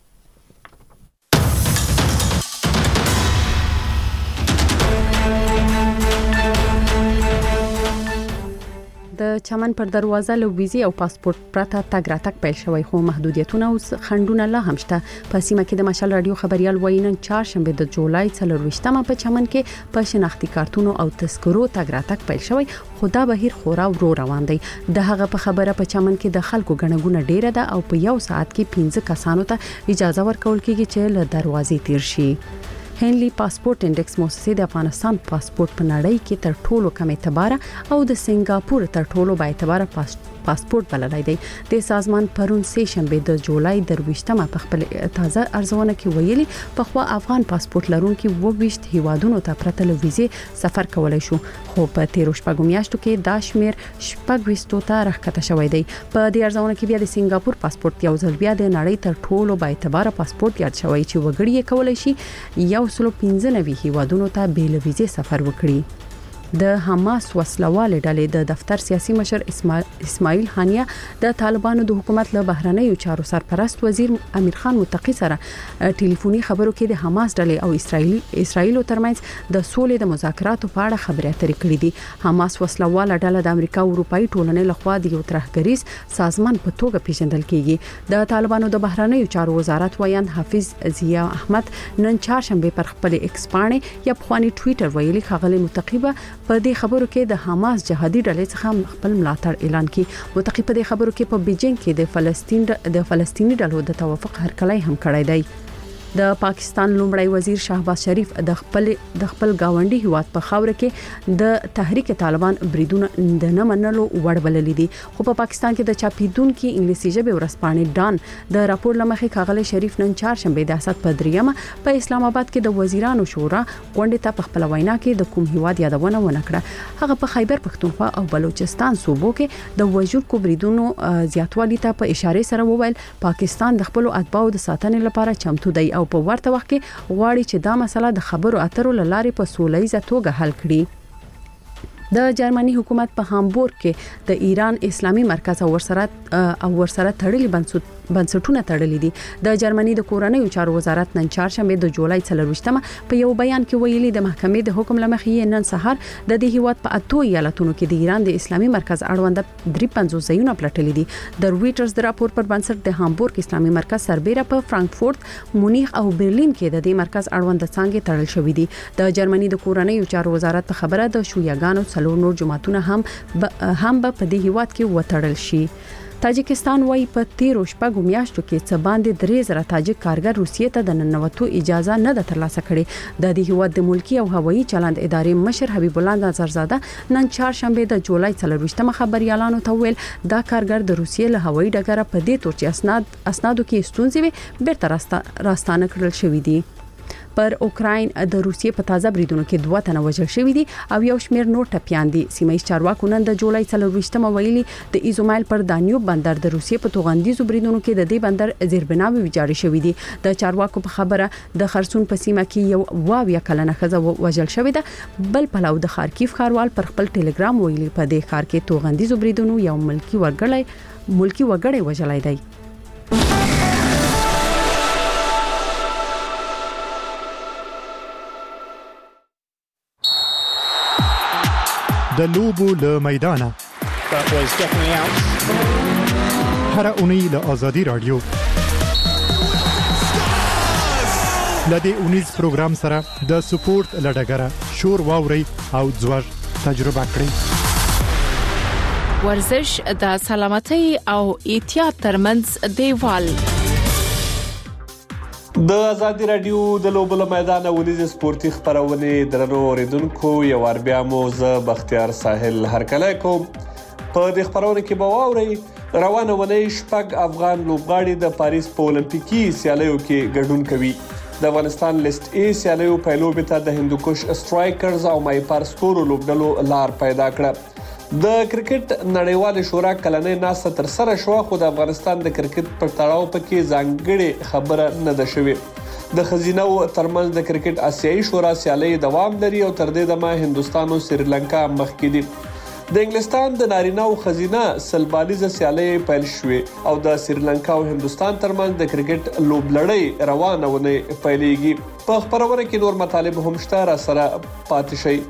د چمن پر دروازه له ویزې او پاسپورت پرته تګ راتګ پیل شوی، خو محدودیتونه او خنډونه لا هم شته. په سیمه کې د مشال رادیو خبريال وایي نن چهارشنبه د جولای 24مه په چمن کې په شناختی کارتونو او تذکرو تګ راتګ پیل شوی، خو دا بهیر خورا ورو روان دی. د هغه په خبره په چمن کې د خلکو غنغونه ډیره ده او په یو ساعت کې 15 کسانو ته اجازه ورکول کیږي چې له دروازې تیر شي. هنلی پاسپورت انډیکس موسسه د افغانستان پاسپورت په نړۍ کې تر ټولو کم اعتبار او د سنگاپور تر ټولو با اعتبار پاسپورت بللای دی. د سازمان پرون سه شنبه د جولای 28مه په خپل تازه ارزونه کې ویلي په خوا افغان پاسپورت لرونکي 22 هیوادونو ته پرته له ویزې سفر کولای شو، خو په 13 شپږو میاشتو کې دا شمیر 26 ته راکته شوی دی. په دې ارزونه کې بیا د سنگاپور پاسپورت یو ځل بیا د نړۍ تر ټولو با اعتبار پاسپورت یاد شوی چې وګړي یې کولای شي 115 هیوادونو ته بې له ویزې سفر وکړي. د حماس وسلوال ډلې د دفتر سیاسي مشر اسماعیل هانیه د طالبانو د حکومت له بهرنیو چارو سرپرست وزیر امیر خان متقی سره ټلیفوني خبرو کې د حماس ډلې او اسرائیل ترمنځ د سولې د مذاکراتو په اړه خبرې اترې کړې دي. حماس وسلوال ډله د امریکا او اروپאי ټولنې لخوا د یو ترهګریز سازمان په توګه پیژندل کیږي. د طالبانو د بهرنیو چارو وزارت ویان حافظ ضیا احمد نن چهارشنبه پر خپل ایکس باندې یا په ټوئیټر ویلي خغلی متقیبه په دې خبرو کې د حماس جهادي ډلې څخه خپل ملاتړ اعلان کړي. متقی په دې خبرو کې په بیجینګ کې د فلسطیني ډلو د توافق هرکلی هم کړی دی. د پاکستان لومړی وزیر شهباز شریف د خپل گاونډي هیواد په خاور کې د تحریک طالبان بریدونه د نه منلو وړ بللې دي، خو په پاکستان کې د چاپیدونکو انګلیسي ژبه ورسپانې ډان د راپور لمخې کاغله شریف نن چهارشنبه د اسد په دریمه په اسلام آباد کې د وزیرانو شورا غونډه ته په خپل وینا کې د کوم هیواد یادونه ونکړه. هغه په خیبر پختونخوا او بلوچستان صوبو کې د وژونکو بریدونو زیاتوالي ته په اشاره سره وویل پاکستان د خپل اتباعو د ساتنې لپاره چمتو دی او په ورته وخت کې غواړي چې دا مسله د خبرو اترو لارې په سولهییزه توګه حل کړي. د جرمني حکومت په هامبورګ کې د ایران اسلامي مرکز او ورسره تړلي بنسټونه تړلي دي. د جرمني د کورنیو چارو وزارت نن چهارشنبه د جولای 24مه په یو بیان کې ویلي د محکمې د حکم لمخې نن سهار د دې هیواد په 8 ایالتونو کې د ایران د اسلامي مرکز اړوند 53 ځایونه پلټلي دي. د رويټرز د راپور پر بنسټ د هامبورګ اسلامي مرکز سربېره په فرانکفورت، مونیخ او برلین کې د دې مرکز اړوند څنګه تړل شوې دي. د جرمني د کورنیو چارو وزارت په خبره د شویاګانو څلور نور جماعتونه هم په دې هیواد کې وټړل شي. تاجکستان وايي په 13 شپږو میاشتو کې څه باندې 3000 تاجک کارګر روسیې ته د ننوتو اجازه نه ده ترلاسه کړې. د دې هیواد د ملکی او هوایي چلند ادارې مشر حبیب الله نظرزاده نن چهارشنبه د جولای 24مه خبريالانو ته ویل دا کارګر د روسیې له هوایي ډګره په دې تور چې اسنادو کې ستونزې بیرته راستانه کړل شوې دي. پر اوکراین د روسیې په تازه بریدونو کې 2 تنه وژل شوی دي او یو شمیر نور ټپيان دي. سیمایي چارواکو نن د جولای 24مه ویلي د ایزومایل پر دانیوب بندر د روسیې په توغندیزو بریدونو کې د دې بندر زیربناوي ویجاړې شوې دي. د چارواکو په خبره د خرسون په سیمه کې یو 22 کلنه ښځه وژل شوې ده. بل پلاو د خارکیف ښاروال پر خپل ټلګرام ویلي په دې ښار کې توغندیزو بریدونو یو ملکی وګړی وژلای دی. د لوبو له میدانه هر اونۍ له آزادي رادیو لدې اونیز پروګرام سره د سپورت لډګره شور واوري او ځوږ تجربه کړئ. ورزش د سلامتۍ او احتیاط ترمنځ دیوال. د ازادي رادیو د لوبو میدان ولې سپورتي خبرونه درنو اوریدونکو یو ور بیا مو ز بختیار ساحل هرکله کوم په دې خبرونه کې به واوري روانه ونې شپږ افغان لوبغاړي د پاریس په اولمپیکي سیالیو کې ګډون کوي. د افغانستان لیست ای سیالیو په لوبه ته د هندوکش سټرایکرز او مایپار سکورو لوبډلو لار پیدا کړه. د کرکټ نړیوال شورا کلنۍ ناسته تر سره شو خو د افغانستان د کرکټ په تړاو پکې ځانګړي خبره نه ده شوې. د خزینه ترمنځ د کرکټ آسیایي شورا سیالي دوام لري او تر دې دمه هندستان او سریلانکا مخکې دي. د انګلستان د نارینه او خزینه سلبالیزه سیالي پیل شوې او د سریلانکا او هندستان ترمنځ د کرکټ لوبلړۍ روانه ونه پیلېږي. په خبرونه کې نور مطالب هم شته، را سره پاتې شي.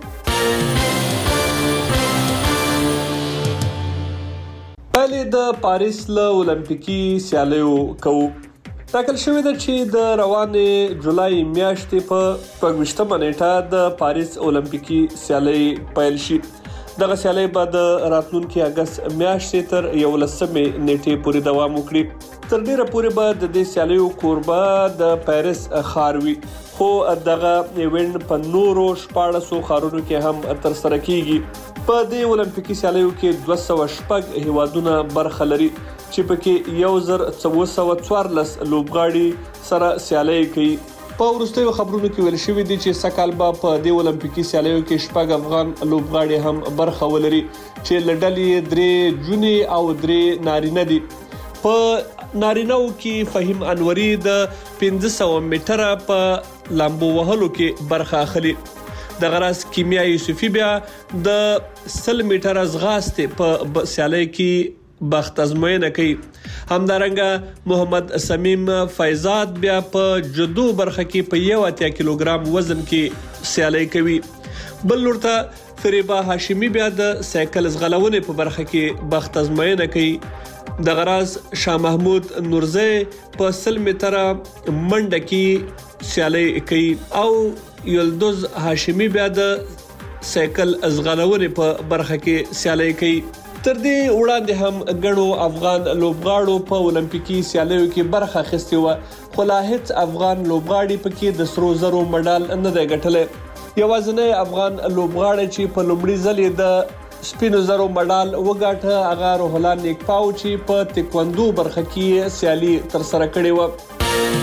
پهلې د پاریس له اولمپیکي سیالیو کوو. ټاکل شوې ده چې د روانې جولای میاشتې په 28 نیټه د پاریس اولمپیکي سیالي پیل شي. دغه سیالي به د راتلونکي اگست میاشتې تر 11 نیټې پورې دوام وکړي. تر ډیره پورې به د دې سیالیو کوربه د پاریس ښار وي، خو دغه ایونت په نورو 14 ښارونو کې هم تر سره کیږي. په دې اولمپیکي سیالیو کې 206 هیوادونه برخه لري چې پکې 1414 لوبغاړي سره سیالي کوي. په وروستیو خبرونو کې ویل شوی دی چې سکهال به په دې اولمپیکي سیالیو کې شپږ افغان لوبغاړي هم برخه ولري چې لړلې 3 جونې او 3 نارینه دي. په نارینه‌و کې فهیم انوري د 1500 میټره په لامبو وهلو کې برخه اخلي. د غراس کیمیا یوسفی بیا د 100 میټر ځغاستې په سیالي کې بخت ازموینه کوي. همدارنګه محمد سمیم فیضات بیا په جدو برخه کې په 1 کیلوګرام وزن کې سیالي کوي. بل لورته فریبا هاشمی بیا د سایکل ځغلونې په برخه کې بخت ازموینه کوي. د غراس شاه محمود نورزی په 100 میټر منډه کې سیالي کوي او یلدوز هاشمی بیا د سایکل ازغلونې په برخه کې سیالي کوي. تر دې وړاندې هم غنو افغان لوبغاړو په اولمپیکي سیالیو کې برخه اخیستې و، خو لا هیڅ افغان لوبغاړي پکې د سرو زرو مډال نه دی ګټلی. یوازینی افغان لوبغاړی چې په لومړي ځل د سپینو زرو مډال وګاټه هغه روح الله نیکپاو چې په تکواندو برخه کې سیالي تر سره کړې و.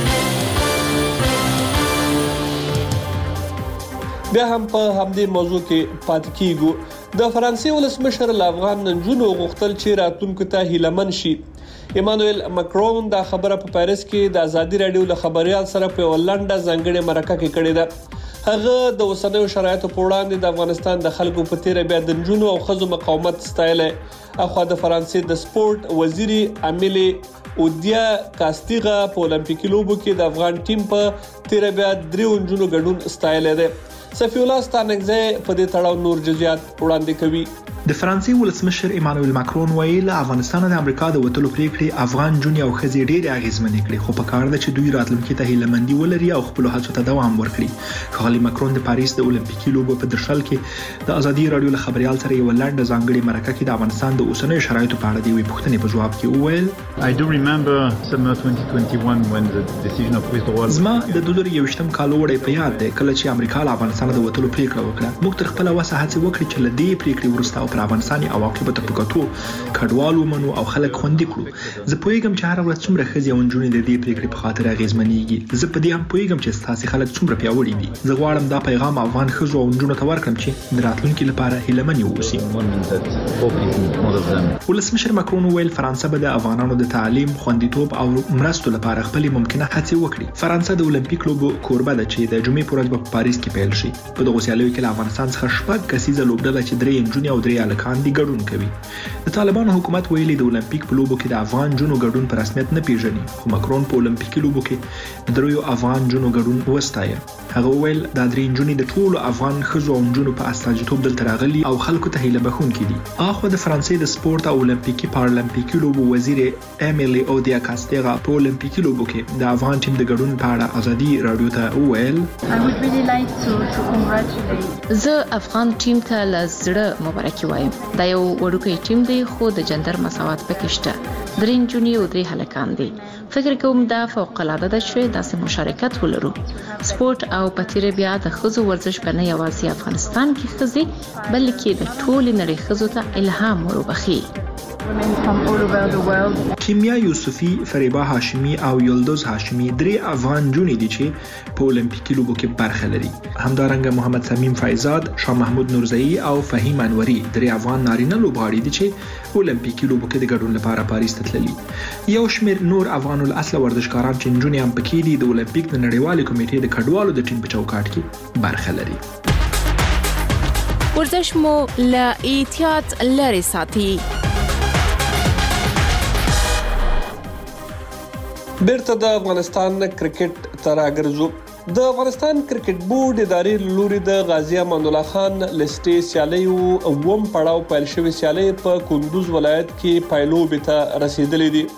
بیا هم په همدې موضوع کې پاتې کیږو. د فرانسې ولسمشر افغان نجونو غوښتل چې راتلونکو ته هیلمن شي. ایمانوئل ماکرون دا خبره په پاریس کې د ازادي رادیو له خبريال سره په ولنډه ځانګړي مرکه کې کړې ده. هغه د اوسنیو شرایطو په وړاندې د افغانستان د خلکو په تیر بیا د نجونو او ښځو مقاومت ستایله. اخو د فرانسې د سپورت وزیري امیلی اودیا کاستیغا په اولمپیکي لوبو کې د افغان ټیم په تیر بیا 3 نجونو ګډون ستایله ده. صفی الله ستانګزی په دې تړاو نور جزئیات وړاندې کوي. د فرانسې ولسمشر ایمانوئل ماکرون ویل افغانستان د امریکا د وټلو پریکړې افغان جون او خزي ډېر اغیزمنې کړې، خو په کار ده چې دوی راتلونکي ته هیلمندي ولري او خپل هڅو ته دوام ورکړي. ښاغلي ماکرون د پاریس د اولمپیکي لوبو په درشل کې د ازادي رادیو له خبريال سره یو لاندې ځانګړي مرکه کې د افغانستان د اوسنیو شرایطو په اړه د وی پوښتنې په جواب کې وویل I do remember summer 2021 when the decision of withdrawal زما د 2021 کال وړي په یاد ده کله چې امریکا له افغانستان د وټلو پریکړه وکړه. موږ تر خپل وسه هڅه وکړې چې لدې پریکړې ورسته او پر افغانستان او په تطبیقاتو کډوالو منو او خلک خوندې کړو. زه پوهیږم چې هر ورځ څومره ښځې او نجونې د دې پریکړې په خاطر اغیزمنېږي. زه په دې هم پوهیږم چې ستاسو خلک څومره پیاوړي دي. زه غواړم دا پیغام افغان ښځو او نجونو ته ورکړم چې د راتلونکي لپاره هیلهمن اوسي. ولسمشر ماکرون ویل فرانسه به د افغانانو د تعلیم، خوندیتوب او مرستو لپاره خپل ممکنه هڅې وکړي. فرانسه د اولمپیک لوبو کوربه ده چې د جمعې پر ورځ په پاریس کې پیل شي. په دغه سیالیو کې له افغانستان څخه 6 کسیزه لوبډله چې 3 نجونې او 3 درې هلکان دي ګډون کوي. د طالبانو حکومت ویلي د اولمپیک په لوبو کې د افغان جنو ګډون په رسمیت نه پیژني، خو مکرون په اولمپیکي لوبو کې د دریو افغان جنو ګډون وستایه. هغه ویل دا درې نجونې د ټولو افغان ښځو او نجونو په استازیتوب دلته راغلي او خلکو ته هیله بښونکي دي. اخو د فرانسې د سپورت او اولمپیکي پارالمپیکي لوبو وزیر ایمیلی اودیا کاستیغا په اولمپیکي لوبو کې د افغان ټیم د ګډون په اړه ازادي رادیو ته وویل زه افغان ټیم ته له زړه مبارکي وایم. دا یو وړوکی ټیم دی خو د جندر مساوات پکې شته. درې نجونې او درې هلکان دي. فکر کوم دا فوق العاده ده چې داسې مشارکت ولرو. سپورت او پتیره بیا د ښځو ورزش په نه یوازې افغانستان کې ښځې بلکې د ټولې نړۍ ښځو ته الهام وروبخي. کیمیا یوسفی، فریبا هاشمی او یلدوز هاشمی درې افغان جونې دي چې په اولمپیکي لوبو کې برخه لري. همدارنګه محمد سمیم فایزاد، شاه محمود نورزئی او فهیم انوري درې افغان نارینه لوبغاړي دي چې اولمپیکي لوبو کې د ګډون لپاره پاریس ته تللي. یو شمېر نور افغان الاصل ورزشکاران چې نجونې هم پکې دي د اولمپیک د نړیوالې کمیټې د کډوالو د ټیم په چوکاټ کې برخه لري. ورزش مو له احتیاط لري ساتي. بیرته د افغانستان کرکټ ته راګرځو. د افغانستان کرکټ بورډ ادارې لوري د غازی امان الله خان لسټي سیالي او ووم پړاو پیل شوی سیالي په کندوز ولایت کې پایلوبې ته رسیدلې دي.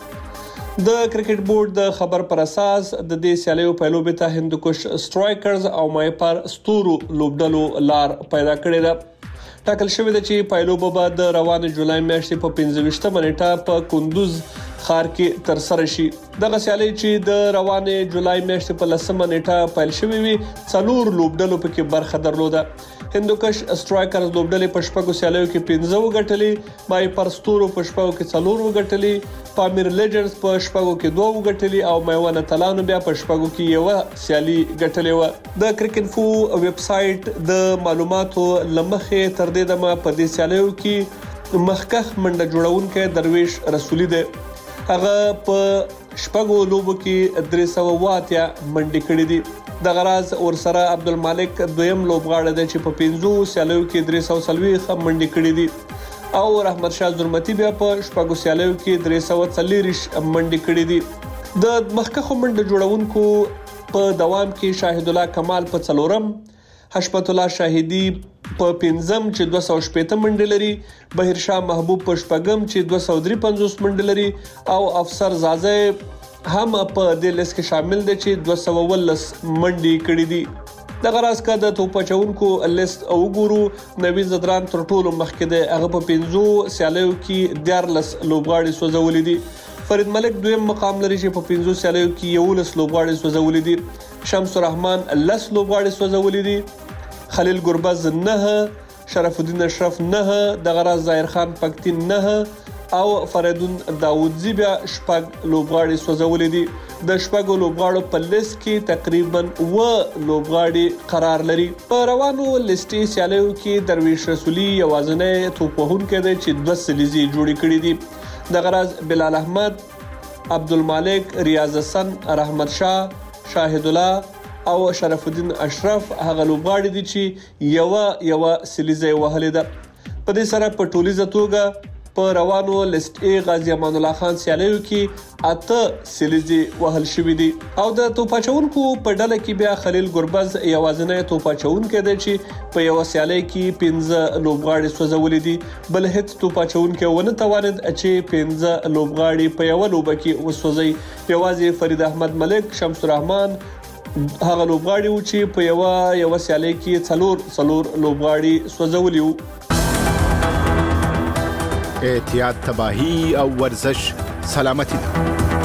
د کرکټ بورډ د خبر پر اساس د دې سیالي او پایلوبې ته هندوکش سټرایکرز او مایپر ستورو لوبډلو لار پیدا کړې ده. ټاکل شوی دی چې پایلوبه به د روانه جولای میاشتې په 25 نیټه په کندوز خار کې تر سره شي. دغه سیالي چې د روانه جولای میاشتې په 10 نیټه پیل شوې وي 4 لوبډلو پکې برخه درلوده. هندوکش سټرایکرز لوبډلې په شپږو سیالیو کې 15 وګټلې، مایپر ستورو په شپږو کې 4 وګټلې، پامیر لیجنډز په شپږو کې 2 وګټلې او میوانه تلانو بیا په شپږو کې یو سیالي ګټلې و. د کرکټ فو ویب سټ د معلوماتو لمخې تر دې دمه په دې سیالیو کې مخکخ منډه جوړونکو درویش رسولي دی. هغه په شپږو لوبو کې 380 منډې کړې دي. د غراز ورسره عبدالمالک دویم لوبغاړی دی چې په 15 سیالیو کې 340 منډې کړې دي او رحمت شاه زرمتی بیا په شپږو سیالیو کې 340 منډې کړې دي. د مخکخو منډه جوړونکو په دوام کې شاهد الله کمال په 4م، حشمت الله شاهدی په 5م چې 280 منډې لري، بهیر شاه محبوب په 4م چې 253 منډې لري او افسر زازه هم په دې لیست کې شامل دي چې 219 منډې کړې دي. د غراز کا د توپچونکو لیست او ګورو نوی زدران تر ټولو مخکې دی. هغه په 15 سیالیو کې 14 لوبغاړي سوځولې دي. فرید ملک دویم مقام لري چې په 15 سیالیو کې 11 لوبغاړي سوځولې دي. شمس الرحمن 10 لوبغاړي سوځولې دي. خلیل ګربز 9، شرف الدین اشرف 9، د غراز ظاهر خان پکتین 9 او فریدون داوودزی بیا شپږ لوبغاړي سوځولې دي. د شپږو لوبغاړو په لیست کې تقریبا لوبغاړي قرار لري. په روانو لیستي سیالیو کې درویش رسولي یوازنی توپ وهونکی دی چې 2 سلیزي جوړې کړې دي. د غراز بلال احمد، عبدالمالک، ریاض حسن، رحمت شاه، شاهد الله او شرف الدین اشرف هغه لوبغاړي دي چې یو سلیزه وهلې ده. په دې سره په ټولیزه توګه په روانو لیست ای غازی امان الله خان سیالیو کې 8 سلیزي وهل شوې دي او د توپاچونکو په ډله کې بیا خلیل ګربز یوازنی توپاچونکو دی چې په یو سیالي کې 15 لوبغاړي سوځولې دي. بل هیڅ توپاچونکو ونه توانید چې 15 لوبغاړي په یو لوبه کې وسوځي. یوازې فرید احمد ملک، شمس الرحمن هغه لوبغاړي و چې په یو سیالي کې 4 لوبغاړي سوځولي وو. احتیاط تباہی او ورزش سلامتی ده.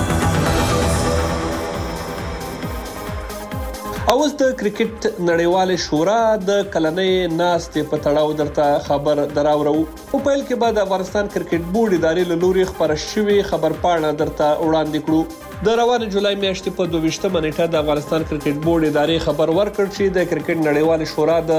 اوس د کرکټ نړیوال شورا د کلنۍ ناستې په تړاو درته خبر دراوړو. په پیل کې بعد افغانستان کرکټ بورډ ادارې له لوري خبر شوی خبر پاڼه درته وړاندې کړو. د روانه جولای میاشتې په 22 نیټه د افغانستان کرکټ بورډ ادارې خبر ورکړ چې د کرکټ نړیوال شورا د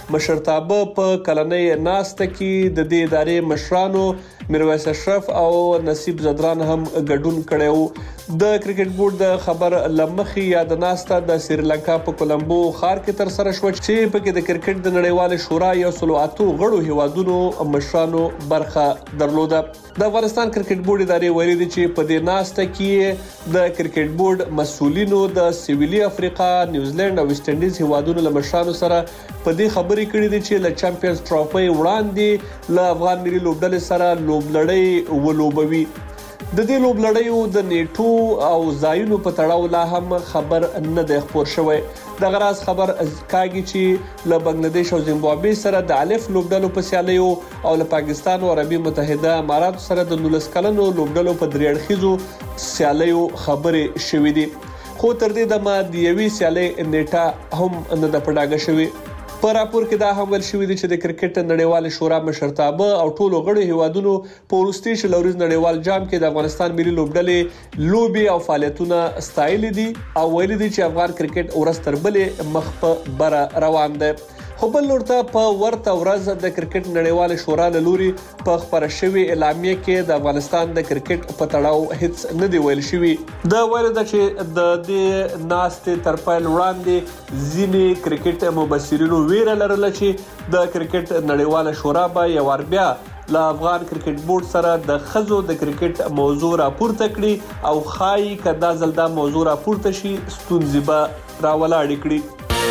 مشرتابه په کلنۍ ناسته کې د دې ادارې مشرانو میرویس اشرف او نصیب زدران هم ګډون کړو د کرکټ بورډ د خبر لمخي یاد ناسته د سریلانکا په کولمبو ښار کې تر سره شو چې په کې د کرکټ د نړیوال شورا یو سلواتو غړو هیوادونو مشرانو برخه درلوده د افغانستان کرکټ بورډ ادارې ویلي دي چې په دې ناسته کې د کرکټ بورډ مسؤلینو د سویلي افریقا نیوزیلند او ویسټ انډیز هیوادونو له مشرانو سره په دې خبرې کړې دي چې له چمپیونز ټرافي وړاندې له افغان ملي لوبډلې سره لوبلړۍ ولوبوي د دې لوبلړیو د نیټو او ځایونو په تړاو لا هم خبر نه دی خبر شوی د غراز خبر کاږي چې له بنگلاديش او زیمبابوې سره د الف لوبډلو په سیالیو او له پاکستان او عربي متحده امارات سره د 19 کلنو لوبډلو په دریړخیزو سیالیو خبرې شوې دي خو تر دې دمه د یوې سیالي نیټه هم نه د پډاګه شوی په راپور کې دا هم ویل شوی دی چې د کرکټ نړیوال شورا مشرتابه او ټولو غړو هیوادونو په وروستي شلوريز نړیوال جام کې د افغانستان ملي لوبډلې لوبي او فعالیتونه ستایل دي او ویل دي چې افغان کرکټ ورستربلې مخ په بر روان دی خو بل لورته په ورته ورځ د کرکټ نړیوال شورا له لوري په خبره شوی اعلامیه کې د افغانستان د کرکټ په تړاو هیڅ نه دی ویل شوی د ویل د چې د دې ناستې تر پیل وړاندې ځینې کرکټ مبصرینو ویره لرله چې د کرکټ نړیوال شورا به یو ور بیا له افغان کرکټ بورډ سره د خزو د کرکټ موضوع راپورته کړي او خای کدا زلدا موضوع راپورته شي ستونزې به راولاړ کړي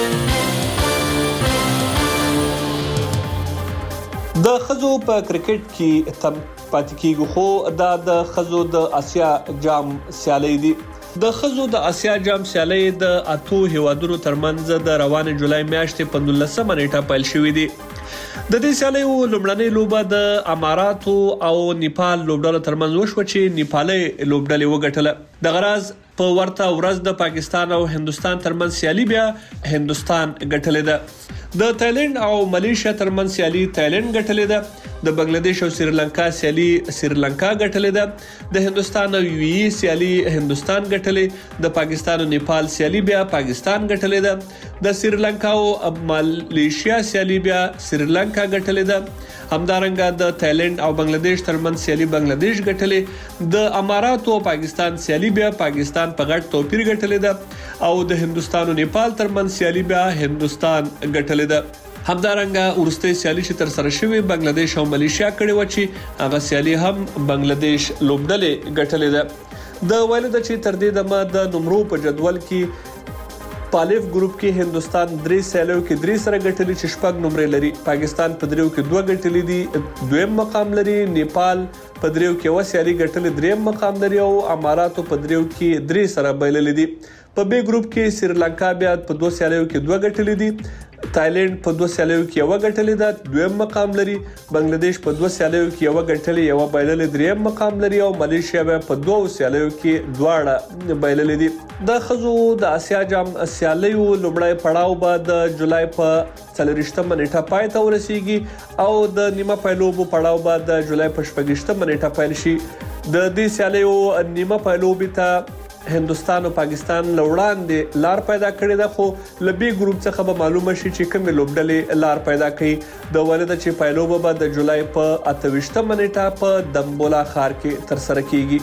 د خزو په کرکټ کې تم پاتې کیږي خو د خزو د اسیا جام سیالي دي د خزو د اسیا جام سیالي د اتو هیوادونو ترمنځ د روان جولای میاشتې په 19 نیټه پیل شوې دي د دې سیالي لومړنۍ لوبه د اماراتو او نیپال لوبډلو ترمنځ وشو چې نیپالي لوبډلې وګټله د غراز په ورته ورځ د پاکستان او هندستان ترمنځ سیالي بیا هندستان ګټلې ده د تایلند او ملیشیا ترمنځ سیالي تایلند ګټلې ده د بنگلاديش او سریلانکا سیالي سریلانکا ګټلې ده د هندستان او یو ای سیالي هندستان ګټلې د پاکستان او نیپال سیالي بیا پاکستان ګټلې ده د سریلانکا او ملیشیا سیالي بیا سریلانکا ګټلې ده همدارنګه د تایلند او بنگلاديش ترمنځ سیالي بنگلاديش ګټلې د امارات او پاکستان سیالي بیا پاکستان په غټ توپیر ګټلې ده او د هندستان او نیپال ترمنځ سیالي بیا هندستان ګټلې ده همدارنګه ورسته سیالي چې تر سره شوی بنگلاديش او ملیشیا کړي و چې هغه سیالي هم بنگلاديش لوبډلې ګټلې ده د ویل د چې تر دې دمه د نمرو په جدول کې پالیف ګروپ کې هندستان 3 سیالیو کې 3 سره ګټلې چې شپږ نمرې لري پاکستان په دریو کې 2 ګټلې دي دویم مقام لري نیپال په دریو کې و سیالي ګټلې دریم مقام لري او امارات په دریو کې 3 سره بایللې دي په بي ګروپ کې سریلانکا بیا په 2 سیالیو کې 2 ګټلې دي تایلند په 2 سیالیو کې یو غټلې ده دویم مقام لري بنگلاديش په 2 سیالیو کې یو غټلې یو بایللې دریم مقام لري او ملیشیا په 2 سیالیو کې دواړه بایللې دي د خزو د اسیا جام سیالیو لومړی پړاو به د جولای په 4 نیټه پای ته ورسیږي او د نیمه پایلوبو پړاو به د جولای په 15 نیټه پیل شي د دې سیالیو نیمه پایلوبو ته هندستان او پاکستان لوړاندې لار پیدا کړې ده خو لبي ګروپ څخه به معلومه شي چې کوم لوبډلې لار پیدا کړي د ولید چې پایلوبه به د جولای په 28 نیټه په دمبولا ښار کې تر سره کیږي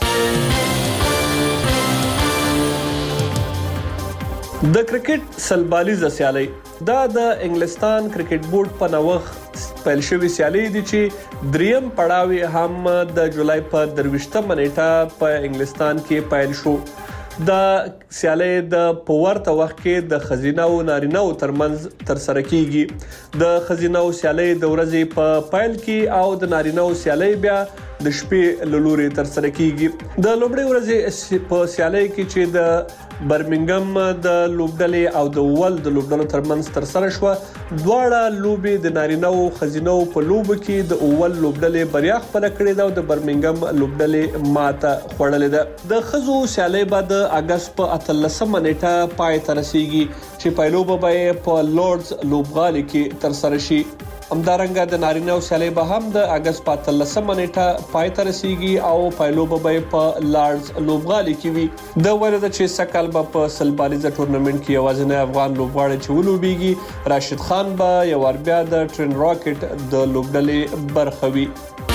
د کرکټ سلبالیز سیالي دا د انګلستان کرکټ بورډ په نوښت پیل شوی سیالي دي چې دریم پړاوی هم د جولای په 23 نیټه په انګلستان کې پیل شو د سیالي د پورته وخت کې د خزینه او نارینه ترمنځ تر سره کیږي د خزینه او سیالي د ورځې په پیل کې او د نارینه سیالي بیا د شپې لوري تر سره کیږي د لومړۍ ورځې په سیالي کې چې د برمنګم د لوبډلې او د ول د لوبډلو ترمنځ تر سره شو دواړه لوبي د نارینه او خزینه په لوب کې د اول لوبډلې بریا خپل کړې ده او د برمنګم لوبډلې ماته خوړلې ده د خزو سیالي بعد اگست په 13 نیټه پای ته رسیږي چې پایلوبه به په لورډز لوبغالي کې تر سره شي همدارنګه د نارینه او سیالي به هم د اگست 13 نیټه پای ته رسیدي او پایلوب به په لارډز لوبغالي کې وي د ورته چې سکهال به په سلبالیزه ټورنمنت کې یوازینی افغان لوبغاړی چې ولوبېږي راشد خان به یو ور بیا د ټرین راکټ د لوبډلې برخه وي.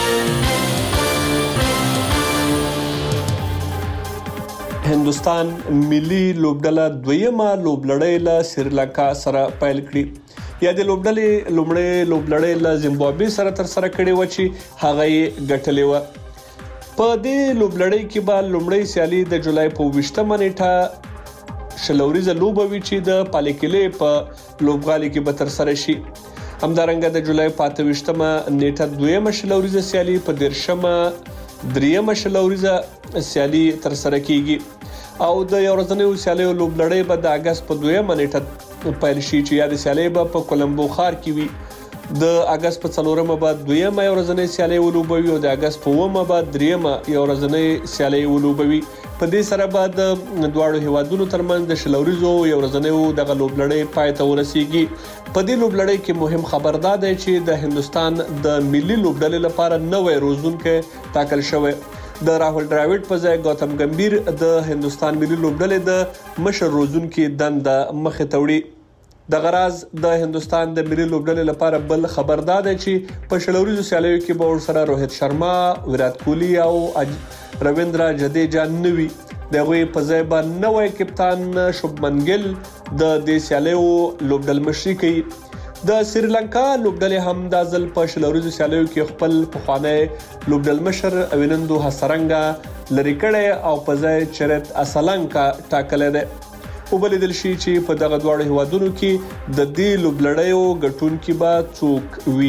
هندوستان ملي لوبډله دویمه لوبلړۍ له سریلانکا سره پیل کړې. یا د لوبډلې لومړی لوبلړۍ له زیمبابوې سره تر سره کړې و چې هغه یې ګټلې و. په دې لوبلړۍ کې به لومړی سیالي د جولای په 20 نیټه شلوريزه لوبه وی چې د پالیکلې په لوبغالي کې به تر سره شي. همدارنګه د جولای په 28 نیټه دویمه شلوريزه سیالي په 13 دریمه شلوريزه سیالي تر سره کیږي او د یو ورځنیو سیالیو لوبلړۍ به د اگست په 2 نیټه پیل شي چې یا د سیالي به په کولمبو ښار کې وي. د اگست په 4مه به دویمه یو ورځنۍ سیالي ولوبوي او د اگست په 9مه به دریمه یو ورځنۍ سیالي ولوبوي. په دې سره به د دواړو هیوادونو ترمنځ د شلوريزو یو ورځنیو د لوبلړۍ پای ته ورسیږي. په دې لوبلړۍ کې مهم خبردار دی چې د هندستان د ملي لوبډلې لپاره نوې روزونکو ټاکل شوی. د راهول ډراوډ په ځای گوتم گمبیر د هندستان ملي لوبډلې د مشر روزونکو دنده مخه توړي. د غراز د هندستان د ملي لوبډلې لپاره بل خبردار دی چې په شلوريزو سیالیو کې به ورسره روهیت شرما، ویرات کوهلی او رویندرا جډیجا نوي. دغه په ځای به نوې کپتان شوبمن ګیل د دې سیالیو لوبډل مشري کوي. د سریلانکا لوبډلې هم د ځل په شلوريزو سیالیو کې خپل پخوانی لوبډل مشر اوینندو هسرنګا لری کړي او په ځای چرت اسلانکا ټاکل دی. وبلیدل شي چې په دغه دواړو هیوادونو کې د دې لوبلړیو ګټونکي به څوک وي.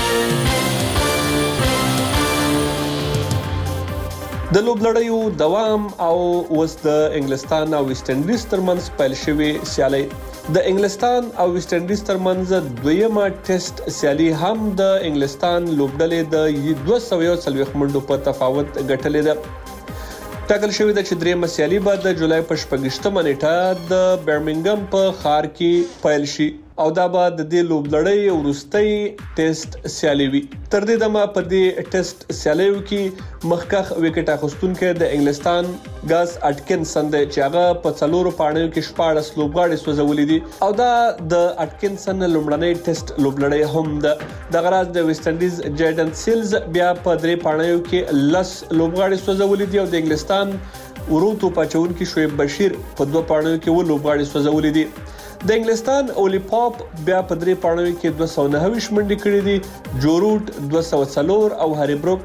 د لوبلړیو دوام او اوس د انګلستان او ویسټ انډیز ترمنځ پیل شوی سیالي. د انګلستان او ویسټ انډیز ترمنځ دویمه ټیسټ سیالي هم د انګلستان لوبډلې د 240 منډو په تفاوت ګټلې ده. ټاکل شوی د چې دریمه سیالي به د جولای په 28 نیټه د برمنګم په ښار کې پیل شي او دا به د دې لوبلړۍ وروستۍ ټیسټ سیالي وي. تر دې دمه په دې ټیسټ سیالیو کې مخکخ وکټ اخیستونکو د انګلستان ګاز اټکنسن د چاغه په څلورو پاڼو کې 14 لوبغاړي سوځولې دي او دا د اټکنسن لومړنۍ ټیسټ لوبلړۍ هم ده. د غراز د ویسټ انډیز جیډن سیلز بیا په درې پاڼو کې 10 لوبغاړي سوځولې دي او د انګلستان وروتو پچون کې شعیب بشیر په 2 پاڼو کې و لوبغاړي سوځولې دي. د انګلستان اولی پاپ بیا په 3 پاڼو کې 290 منډې کړې دي. جوروټ 204 او هری بروک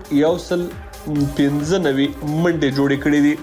195 منډې جوړې کړې دي.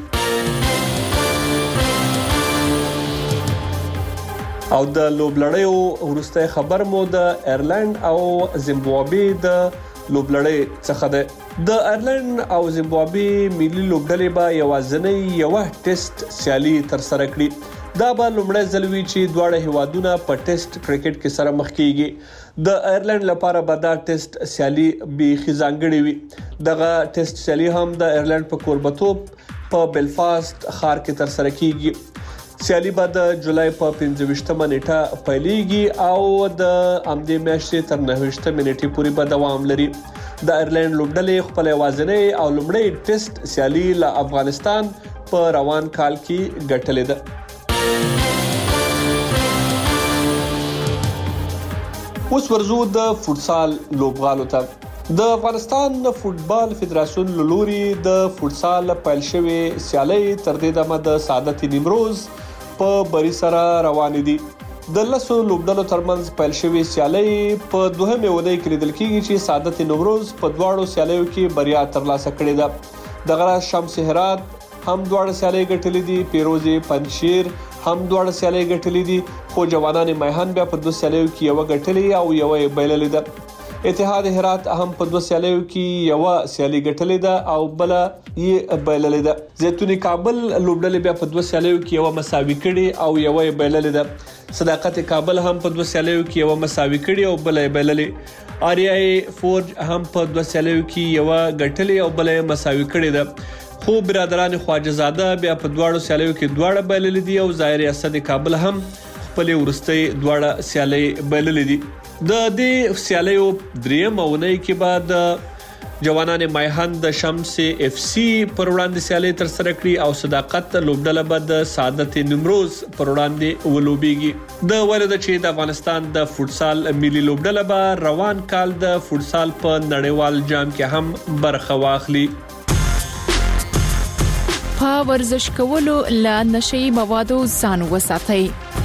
او د لوبلړیو ورسته خبر مو د ایرلند او زیمبابوې د لوبلړۍ څخه ده. د ایرلند او زیمبابوې ملي لوبډلې به یوازینی یو ټیسټ سیالي تر سره کړي. دا به لومړی ځل وي چې دواړه هیوادونه په ټیسټ کرکټ کې سره مخ کیږي. د ایرلند لپاره به دا ټیسټ سیالي به ځانګړې وي. دغه ټیسټ سیالي هم د ایرلند په کوربتوب په بلفاست ښار کې تر سره کیږي. سیالي به د جولای په 25 نیټه پیلېږي او د امدې میاشتې تر 29 نیټې پورې به دوام لري. د ایرلند لوبډلې خپل وازنې او لومړی ټیسټ سیالي له افغانستان په روان کال کې ګټلې ده. اوس ورزو د فوتسال لوبغالو ته. د افغانستان فوتبال فدراسیون لوري د فوتسال پیل شوی سیالي تر دې دمه د سعادت نیمروز په بری سره روان دي. د لسو لوبډلو ترمنځ پیل شوی سیالي په دوهمه ودی کې لیدل کیږي چې سعادت نیمروز په دواړو سیالیو کې بریا ترلاسه کړې ده. د غرا شمس هرات هم دواړه سیالي ګټلې دي. پیروزي پنځشیر هم دواړه سیالي ګټلې دي خو جوانان میهن بیا په 2 سیالیو کې یو ګټلې او یو بایللې ده. اتحاد هرات هم په 2 سیالیو کې یو سیالي ګټلې ده او بل یې بایللې ده. زیتونی کابل لوبډلې بیا په 2 سیالیو کې یو مساوي کړي او یو بایللې ده. صداقت کابل هم په 2 سیالیو کې یو مساوي کړي او بل یې بایللې. آریای فورج هم په 2 سیالیو کې یو ګټلې او بل یې مساوي کړي ده. خو برادران خواجه زاده بیا په دواړو سیالیو کې دواړه بایللې دي او ظاهر اسد کابل هم خپل ورستۍ دواړه سیالي بایللې دي. د دې سیالیو دریم اونۍ کې بعد جوانان مایهند د شمس اف سی پر وړاندې سیالي تر سره کړې او صداقت لوبډله بعد سعادت نیمروز پر وړاندې ولوبېږي د ولید چې د افغانستان د فوتسال ملي لوبډله به روان کال د فوتسال په نړیوال جام کې هم برخه واخلي. په ورزش کولو له نشي موادو ځان وساتئ.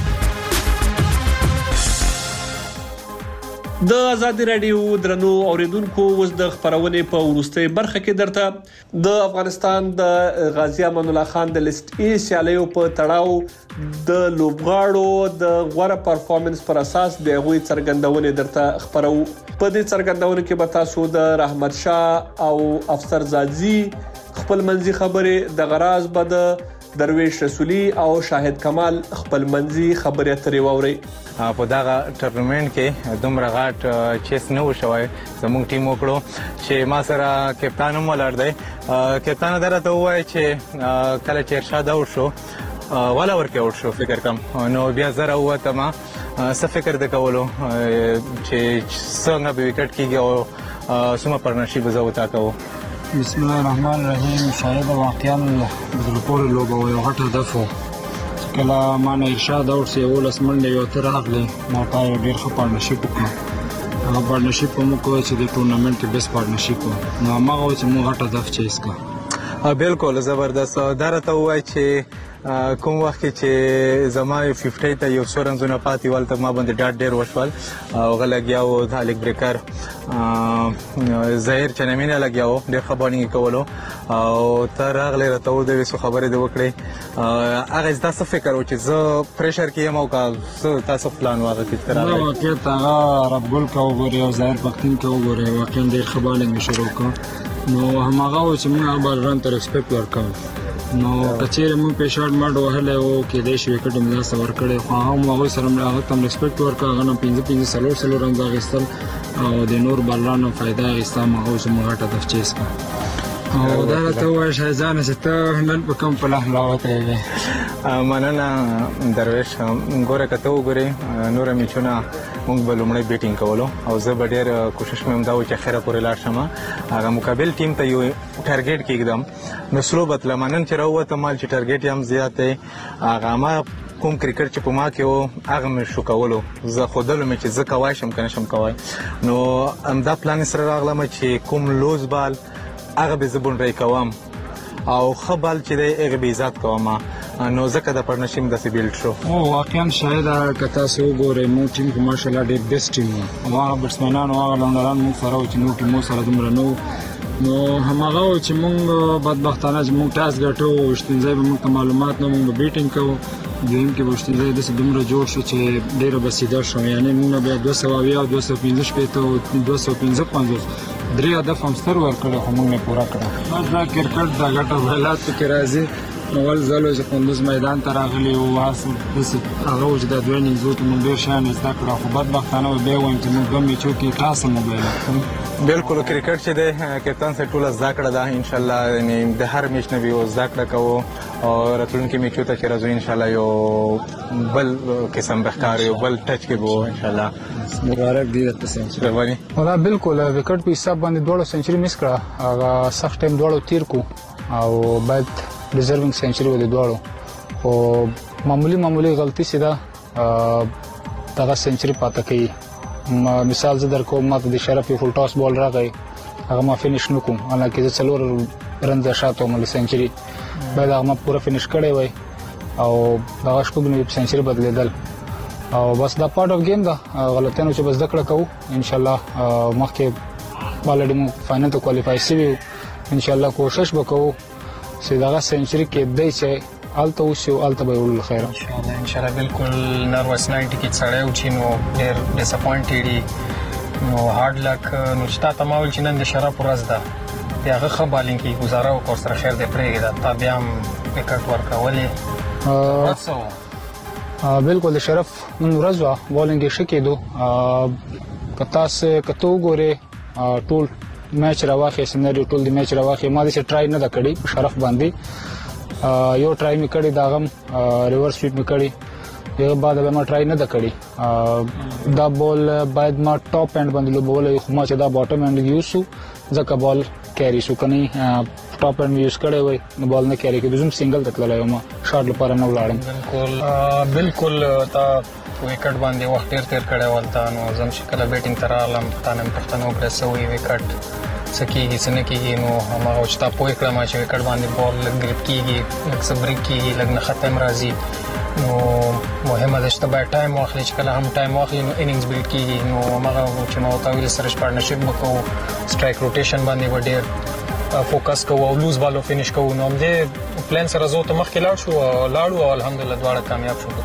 د آزادي رادیو درنو اوریدونکو اوس د خبرونې په ورستۍ برخه کې درته د افغانستان د غازی امان الله خان د لیست ای سیالیو په تړاو د لوبغاړو د غوړه پرفارمنس پر اساس د غوي څرګندونې درته خبرو. په دې څرګندونې کې به تاسو د رحمت شاه او افسر زادزی خپل منځي خبره د غراز بد درویش رسولی او شاهد کمال خپل منځي خبرې اترې ووري. په دغه ټورنمنت کې دومره غاټ چیس نه وشوي زموږ ټیم وکړو چې ما سره کپتان هم ولر دی. کپتان درته وایي چې کله چې ارشاد او شو ولا ورکه او شو فکر کوم نو بیا زره وته ما څه فکر د کولو چې څنګه به وکټ کیږي او سم پارتنرشپ زوتا کوو. بسم الله الرحمن الرحیم. شاید واقعا د لوپور لوبو یو غټ هدف و کله ما نه ارشاد اور سی ولس منډه یو تر راغله ما پای ډیر ښه پارتنرشپ وکړ. هغه پارتنرشپ مو کوي چې د ټورنمنت کې بیس پارتنرشپ نو هغه چې مو غټ هدف چیز کا. بالکل زبردست. درته وای چې کوم وخت چې زما 50 ته یو سورنزونه پاتې ولته ما باندې ډاټ ډیر وشول او غلګیاو د الک بریکر ظاهر چنمینه لګیاو ډیر خبرونه کولو او تر هغه راته د وسو خبرې د وکړې هغه تاسو فکر او چې زه پریشر کې یم او تاسو پلان واغې چې تر هغه وخت هغه رب ګل کا وګوري او ظاهر پختین کا وګوري واقعا ډیر خبرونه شروع کړ نو هغه چې موږ به رن تر ایکسپیکټ ورکړو نو کچېره مون په شارټ ماډ وهله او کې د شوي کډم لا سور کړي خو هغه سره موږ تم ریسپیکټ ورکړه غنه 15 سلور رنګ غستل او د نور بلانو فائدہ غستا مغو سم غټه د چیز کا او دا ته وای شایزانه چې ته نن په کوم په لحظه راوته مننه درویش. ګوره کته وګوري نور میچونه موږ به لومړی بیټینګ کولو او زه به ډېر کوشش مې هم دا و چې خیره پورې لاړ شم هغه مقابل ټیم ته یو ټارګېټ کېږدم نو سلو بتله منن چې راووته مال چې ټارګېټ یې هم زیات دی هغه ما کوم کرکټ چې په ما کې و هغه مې شو کولو زه خودلو مې چې زه کوای شم که نه شم کوای نو همدا پلان سره راغلم چې کوم لوز بال هغه به زه بونډرۍ کوم او ښه بال چې دی هغه به عزت کوم نو ځکه د پارتنرشپ داسې بیلډ شو. او واقعا شاید که تاسو وګورئ مو ټیم په ماشاءالله ډېر بیسټ ټیم و هغه بټسمنان او هغه لنډران موږ سره و چې نو ټیمو سره دومره نو هماغه چې موږ بدبختانه چې موږ ټاس ګټو وشتنځای به موږ معلومات نه موږ بیټینګ کوو گیم کې وشتنځای د دومره جوړ شو چې ډېر بسیده شو یعنی موږ بیا 200 او 215 شپې 255 درې هدف هم ستر ورکړو خو موږ نه پورا کړو. دا کرکټ د غټو حالات کې راځي اول ځل چې قندوز میدان ته راغلی او واسه هغه چې د دوه نیم زوت مونږ ډیر شان زده کړو خو بدبختانه به وایم چې موږ هم چې کې تاسو موبایل بالکل کرکټ چې د کپتان سره ټول زده کړه ده ان شاء الله یعنی د هر میچ نه به زده کړه کوو او راتلونکي میچو ته چې راځو ان شاء الله یو بل قسم بخکار یو بل ټچ کې وو ان شاء الله. مبارک دی ته سنچري باندې. ولا بالکل وکټ په حساب باندې دوه سنچري مس کړه هغه سخت ټیم دوه تیر کو او بعد ډیزروینګ سنچري ولې دوړو او معمولی غلطي سیده دغه سنچري پاتې کوي. مثال زه درکو ماته د شرف فول ټاس بال راغی هغه ما فینیش نکوم حالانکه زه څلور رنز شاته مل سنچري بعد هغه ما پورا فینیش کړی وای او دغه شپږ سنچري بدلیدل او بس دا پارت اف گیم دا غلطیانو چې بس ذکر کوو ان شاء الله مخکې بالډ مو فائنل ته کوالیفای شي ان شاء الله کوشش وکړو چې دغه سنچري کې دای چې الته وشو الته به ول خیر ان شاء الله بالکل نروس 90 کې څړې او چې نو ډېر ډیساپوینټډ نو هارد لک نو چې تاسو ماول چې نن د شرف ورځ ده بیا هغه خبالین کې گزاره او کور سره خیر دې پرېږي دا تا بیا هم وکټ ورکولې وڅو بالکل د شرف نن ورځ وا بولینګ شکېدو کته وګوره ټول میچ راوخې سنریو ټول د میچ راوخې ما دې ټرای نه دا کړی شرف باندې یو ټرای می کړی دا غم ریورس سویپ می کړی یو بعد به ما ټرای نه کړی دا بول باید ما ټاپ اند باندې لوبول خو ما چې دا باټم اند یوسو ځکه بال کیری شو کني ټاپ اند یوز کړی وای نو بال نه کیری کېږي زم سنگل تکلای ما شاټ لپاره نه ولاړم بالکل تا وکټ باندې وخت تیر کړی ولته نو زم شکل بیټینګ تر عالم تانم پښتنو پرسوي وکټ سکیږي سنکیږي نو هغه چې تا پوي کړم چې وکټ باندې بال لګ گریپ کیږي لګ صبر کیږي لګ نه ختم راځي نو مهمه ده چې باید ټایم واخلي چې کله هم ټایم واخلي نو انینګز بیلډ کیږي نو هغه چې نو تاویل سره پارټنرشپ وکړو سټرایک روټیشن باندې وډیر فوکس کوو او لوز بالو فینیش کوو نو دې پلان سره زو ته مخکې لاړو او الحمدلله دواړه کامیاب شو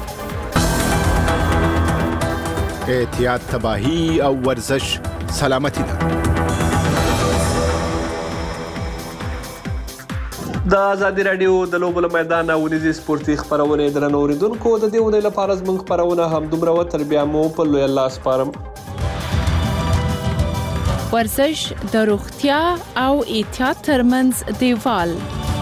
احتیاط تباہی او ورزش سلامتی ده د ازادي رادیو د لوبو میدان او نيزي سپورتي خبرونه درنو اوریدونکو د دې ونې لپاره زموږ خبرونه هم دومره وتر بیا مو په لوی الله سپارم ورزش د روغتیا او احتیاط ترمنځ دیوال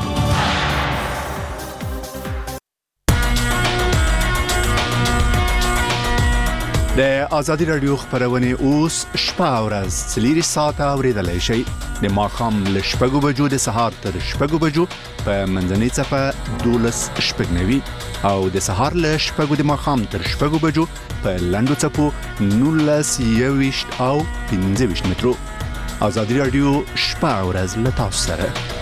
د ازادي رادیو خبرونه اوس شپه او ورځ 3 ساعته اوریدلای شئ د ماخام ل شپږو بجو د سهار تر شپږو بجو په منځنۍ صفه 12 شپږنوي او د سهار ل شپږو د ماخام تر شپږو بجو په لندو صفو 19 او 15 مترو ازادي رادیو شپه او ورځ له تاسو سره